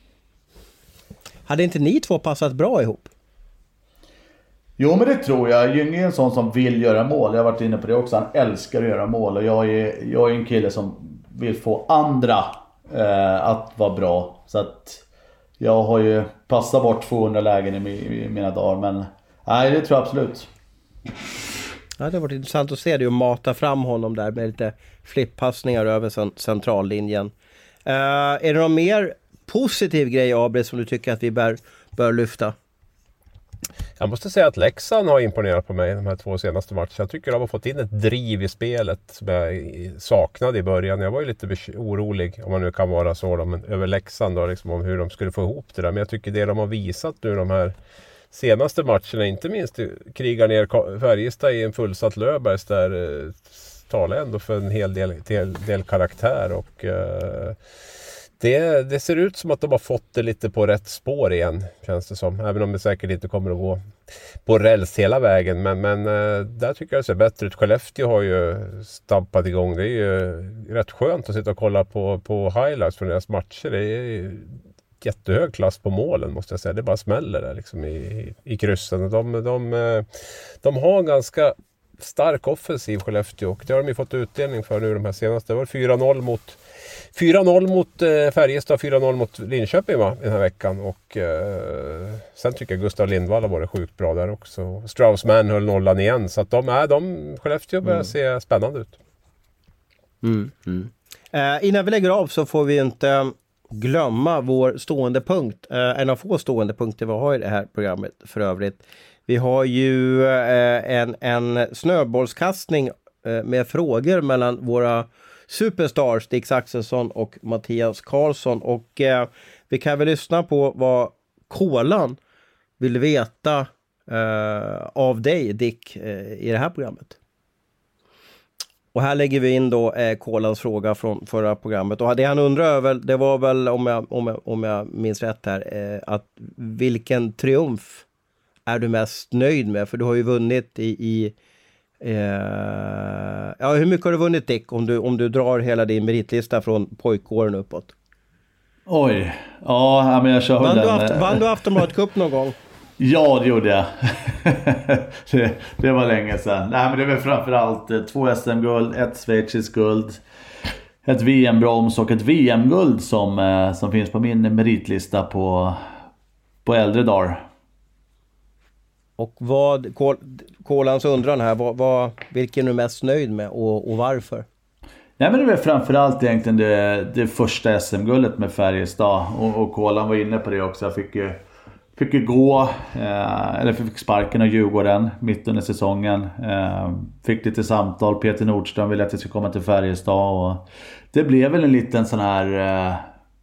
Hade inte ni två passat bra ihop? Jo, men det tror jag. Gynge är en sån som vill göra mål. Jag har varit inne på det också. Han älskar att göra mål. Och jag är, jag är en kille som vill få andra eh, att vara bra. Så att jag har ju passat bort tvåhundra lägen i, i mina dagar. Men nej, det tror jag absolut. Ja, det har varit intressant att se det och mata fram honom där med lite flippassningar över centrallinjen. Uh, är det någon mer positiv grej, Abel, som du tycker att vi bör, bör lyfta? Jag måste säga att Leksand har imponerat på mig de här två senaste matcherna. Jag tycker de har fått in ett driv i spelet som jag saknade i början. Jag var ju lite orolig, om man nu kan vara så, då, men över Leksand då, liksom, om hur de skulle få ihop det där. Men jag tycker det de har visat nu de här senaste matcherna, inte minst krigar ner Färjestad i en fullsatt Löfbergs, där eh, talar ändå för en hel del, del, del karaktär. Och eh, det, det ser ut som att de har fått det lite på rätt spår igen, känns det som. Även om det säkert inte kommer att gå på räls hela vägen. Men, men eh, där tycker jag det ser bättre ut. Skellefteå har ju stampat igång. Det är ju rätt skönt att sitta och kolla på, på highlights från deras matcher. Det är ju jättehög klass på målen, måste jag säga. Det bara smäller där liksom i, i kryssen. De, de, de har en ganska stark offensiv, Skellefteå, och det har de ju fått utdelning för nu de här senaste. Det var fyra noll mot fyra noll mot eh, Färjestad, fyra noll mot Linköping, va, den här veckan. Och eh, sen tycker jag Gustav Lindvall har varit sjukt bra där också. Straussman höll nollan igen. Så att de är, de, Skellefteå börjar mm. se spännande ut. Mm, mm. Eh, innan vi lägger av så får vi inte glömma vår stående punkt. Eh, en av få stående punkter vi har i det här programmet för övrigt. Vi har ju eh, en, en snöbollskastning eh, med frågor mellan våra superstars Dick Axelsson och Mattias Karlsson. Och eh, vi kan väl lyssna på vad Kolan vill veta eh, av dig, Dick, eh, i det här programmet. Och här lägger vi in då eh, Kolans fråga från förra programmet. Och det han undrar över, det var väl, om jag, om jag, om jag minns rätt här, eh, att vilken triumf är du mest nöjd med? För du har ju vunnit i... i eh, ja, hur mycket har du vunnit, Dick, om du, om du drar hela din meritlista från pojkåren uppåt? Oj, ja, men jag kör vann den. Du haft, vann du Aftonbladet Cup någon gång? Ja, det gjorde jag. det, det var länge sedan. Nej, men det var framförallt två S M-guld, ett schweiziskt guld, ett V M-brons och ett V M-guld som, som finns på min meritlista på, på äldre dagar. Och vad, Kol, Kolans undran här, vad, vad, vilken är du mest nöjd med och, och varför? Nej, men det var framförallt egentligen det, det första S M-guldet med Färjestad. Och, och Kolan var inne på det också. Jag fick ju, fick ju gå, eh, eller fick sparken av Djurgården mitt under säsongen. Eh, fick lite samtal. Peter Nordström ville att jag skulle komma till Färjestad. Och det blev väl en liten sån här... Eh,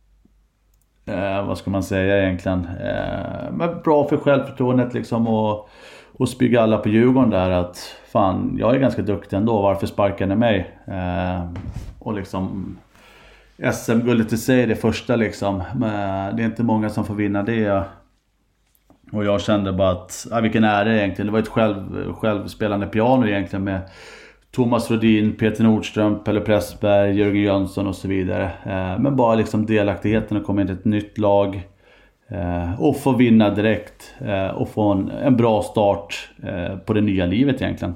Eh, vad ska man säga egentligen, eh, men bra för självförtroendet liksom, och, och spygga alla på Djurgården där att fan, jag är ganska duktig ändå, varför sparkar ni mig? Eh, och liksom S M-guldet i sig, det första liksom, men det är inte många som får vinna det, och jag kände bara att, ja, vilken är det egentligen, det var ett själv, självspelande piano egentligen med Thomas Rodin, Peter Nordström, Pelle Pressberg, Jörgen Jönsson och så vidare. Eh, men bara liksom delaktigheten att komma in till ett nytt lag eh, och få vinna direkt eh, och få en, en bra start eh, på det nya livet egentligen.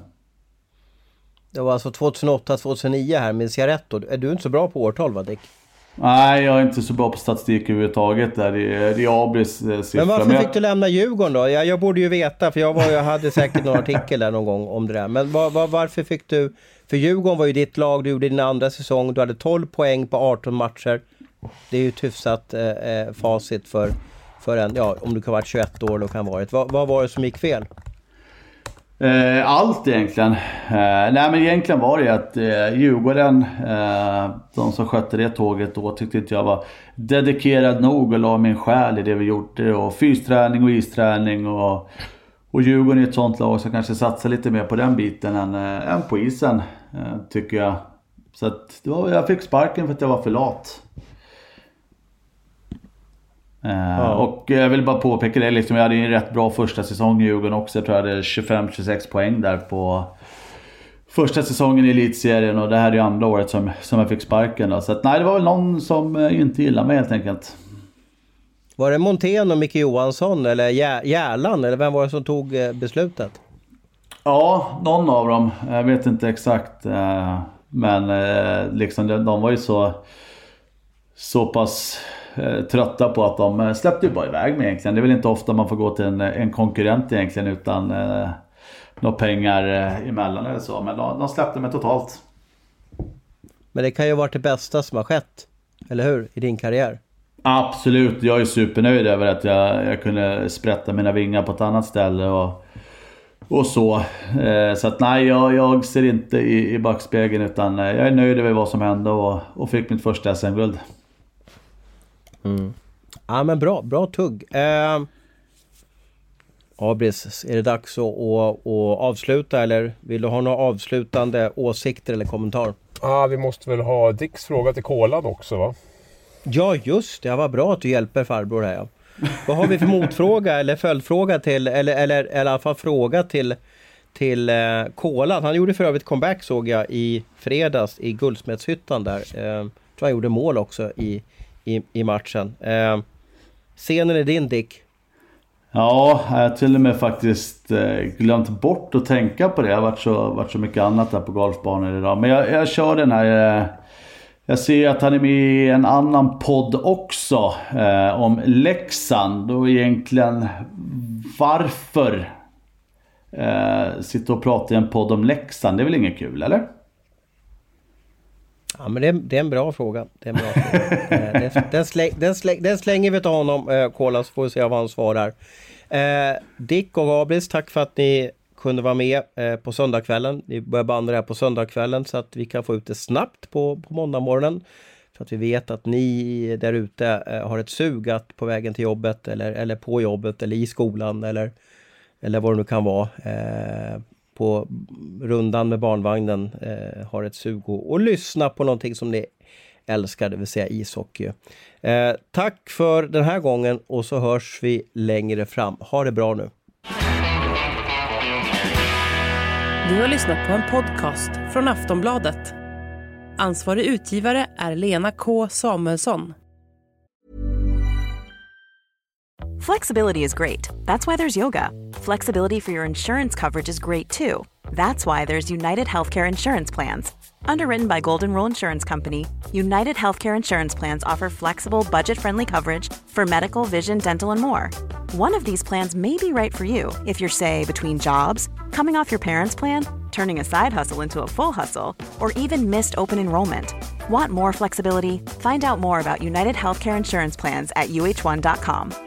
Det var alltså tjugohundraåtta tjugohundranio här, minns jag rätt då? Är du inte så bra på årtal, va, Dick? Nej, jag är inte så bra på statistik överhuvudtaget där. Det är, det är Abris eh, siffra. Men varför men jag... fick du lämna Djurgården då? Jag, jag borde ju veta, för jag, var, jag hade säkert någon artikel där någon gång om det där. Men var, var, varför fick du... För Djurgården var ju ditt lag, du gjorde din andra säsong, du hade tolv poäng på arton matcher. Det är ju ett hyfsat eh, facit för, för en, ja, om du kan ha varit tjugoett år då kan ha varit. Vad, vad var det som gick fel? Eh, allt egentligen. Eh, nej men egentligen var det att eh, Djurgården, eh, de som skötte det tåget då, tyckte inte jag var dedikerad nog och la min själ i det vi gjorde. Och fysträning och isträning och, och Djurgården är ett sånt lag som kanske satsar lite mer på den biten än, äh, än på isen, äh, tycker jag. Så att det var, jag fick sparken för att jag var för lat. Ja. Och jag vill bara påpeka det, liksom, jag hade en rätt bra första säsong i Djurgården också. Jag tror jag hade tjugofem tjugosex poäng där på första säsongen i elitserien, och det här är ju andra året som, som jag fick sparken då. Så att, nej, det var väl någon som inte gillade mig helt enkelt. Var det Montén och Micke Johansson eller Järlan, eller vem var det som tog beslutet? Ja, någon av dem. Jag vet inte exakt, men liksom de var ju så så pass trötta på att de släppte ju bara iväg mig egentligen. Det är väl inte ofta man får gå till en, en konkurrent egentligen utan eh, några pengar emellan eller så. Men de, de släppte mig totalt. Men det kan ju ha varit det bästa som har skett, eller hur, i din karriär? Absolut, jag är supernöjd över att jag, jag kunde sprätta mina vingar på ett annat ställe och, och så. Eh, så att nej, jag, jag ser inte i, i backspegeln, utan jag är nöjd över vad som hände och, och fick mitt första S M-guld. Mm. Ja, men bra, bra tugg. Eh, Abris, är det dags att, att, att avsluta, eller vill du ha några avslutande åsikter eller kommentar? Ja, ah, vi måste väl ha Dicks fråga till Kolan också, va? Ja, just det. Det var bra att du hjälper farbror här. Ja. Vad har vi för motfråga eller följdfråga till, eller, eller, eller i alla fall fråga till, till eh, Kolan? Han gjorde för övrigt comeback, såg jag, i fredags i Guldsmedshyttan där. Eh, tror han gjorde mål också i I, i matchen. Eh, scenen är din, Dick. Ja, jag har till och med faktiskt eh, glömt bort att tänka på det. Det har varit så, varit så mycket annat där på golfbanor idag. Men jag, jag kör den här... Eh, jag ser att han är med i en annan podd också. Eh, om Leksand. Och egentligen varför eh, sitta och prata i en podd om Leksand. Det är väl inget kul, eller? Ja, men det är, det är en bra fråga. Det är en bra fråga. den, den, släng, den, släng, den slänger vi till honom, eh, Kola, så får vi se vad han svarar. Eh, Dick och Gabriel, tack för att ni kunde vara med eh, på söndagskvällen. Vi börjar banda det här på söndagskvällen så att vi kan få ut det snabbt på, på måndag morgonen. För att vi vet att ni där ute eh, har ett sug att på vägen till jobbet eller, eller på jobbet eller i skolan eller, eller vad det nu kan vara. Eh, på rundan med barnvagnen eh, har ett sug och, och lyssna på någonting som ni älskar, det vill säga ishockey. Eh, tack för den här gången och så hörs vi längre fram. Ha det bra nu. Du har lyssnat på en podcast från Aftonbladet. Ansvarig utgivare är Lena K. Samuelsson. Flexibility is great. That's why there's yoga. Flexibility for your insurance coverage is great too. That's why there's United Healthcare Insurance Plans. Underwritten by Golden Rule Insurance Company, United Healthcare Insurance Plans offer flexible, budget-friendly coverage for medical, vision, dental, and more. One of these plans may be right for you if you're, say, between jobs, coming off your parents' plan, turning a side hustle into a full hustle, or even missed open enrollment. Want more flexibility? Find out more about United Healthcare Insurance Plans at U H one dot com.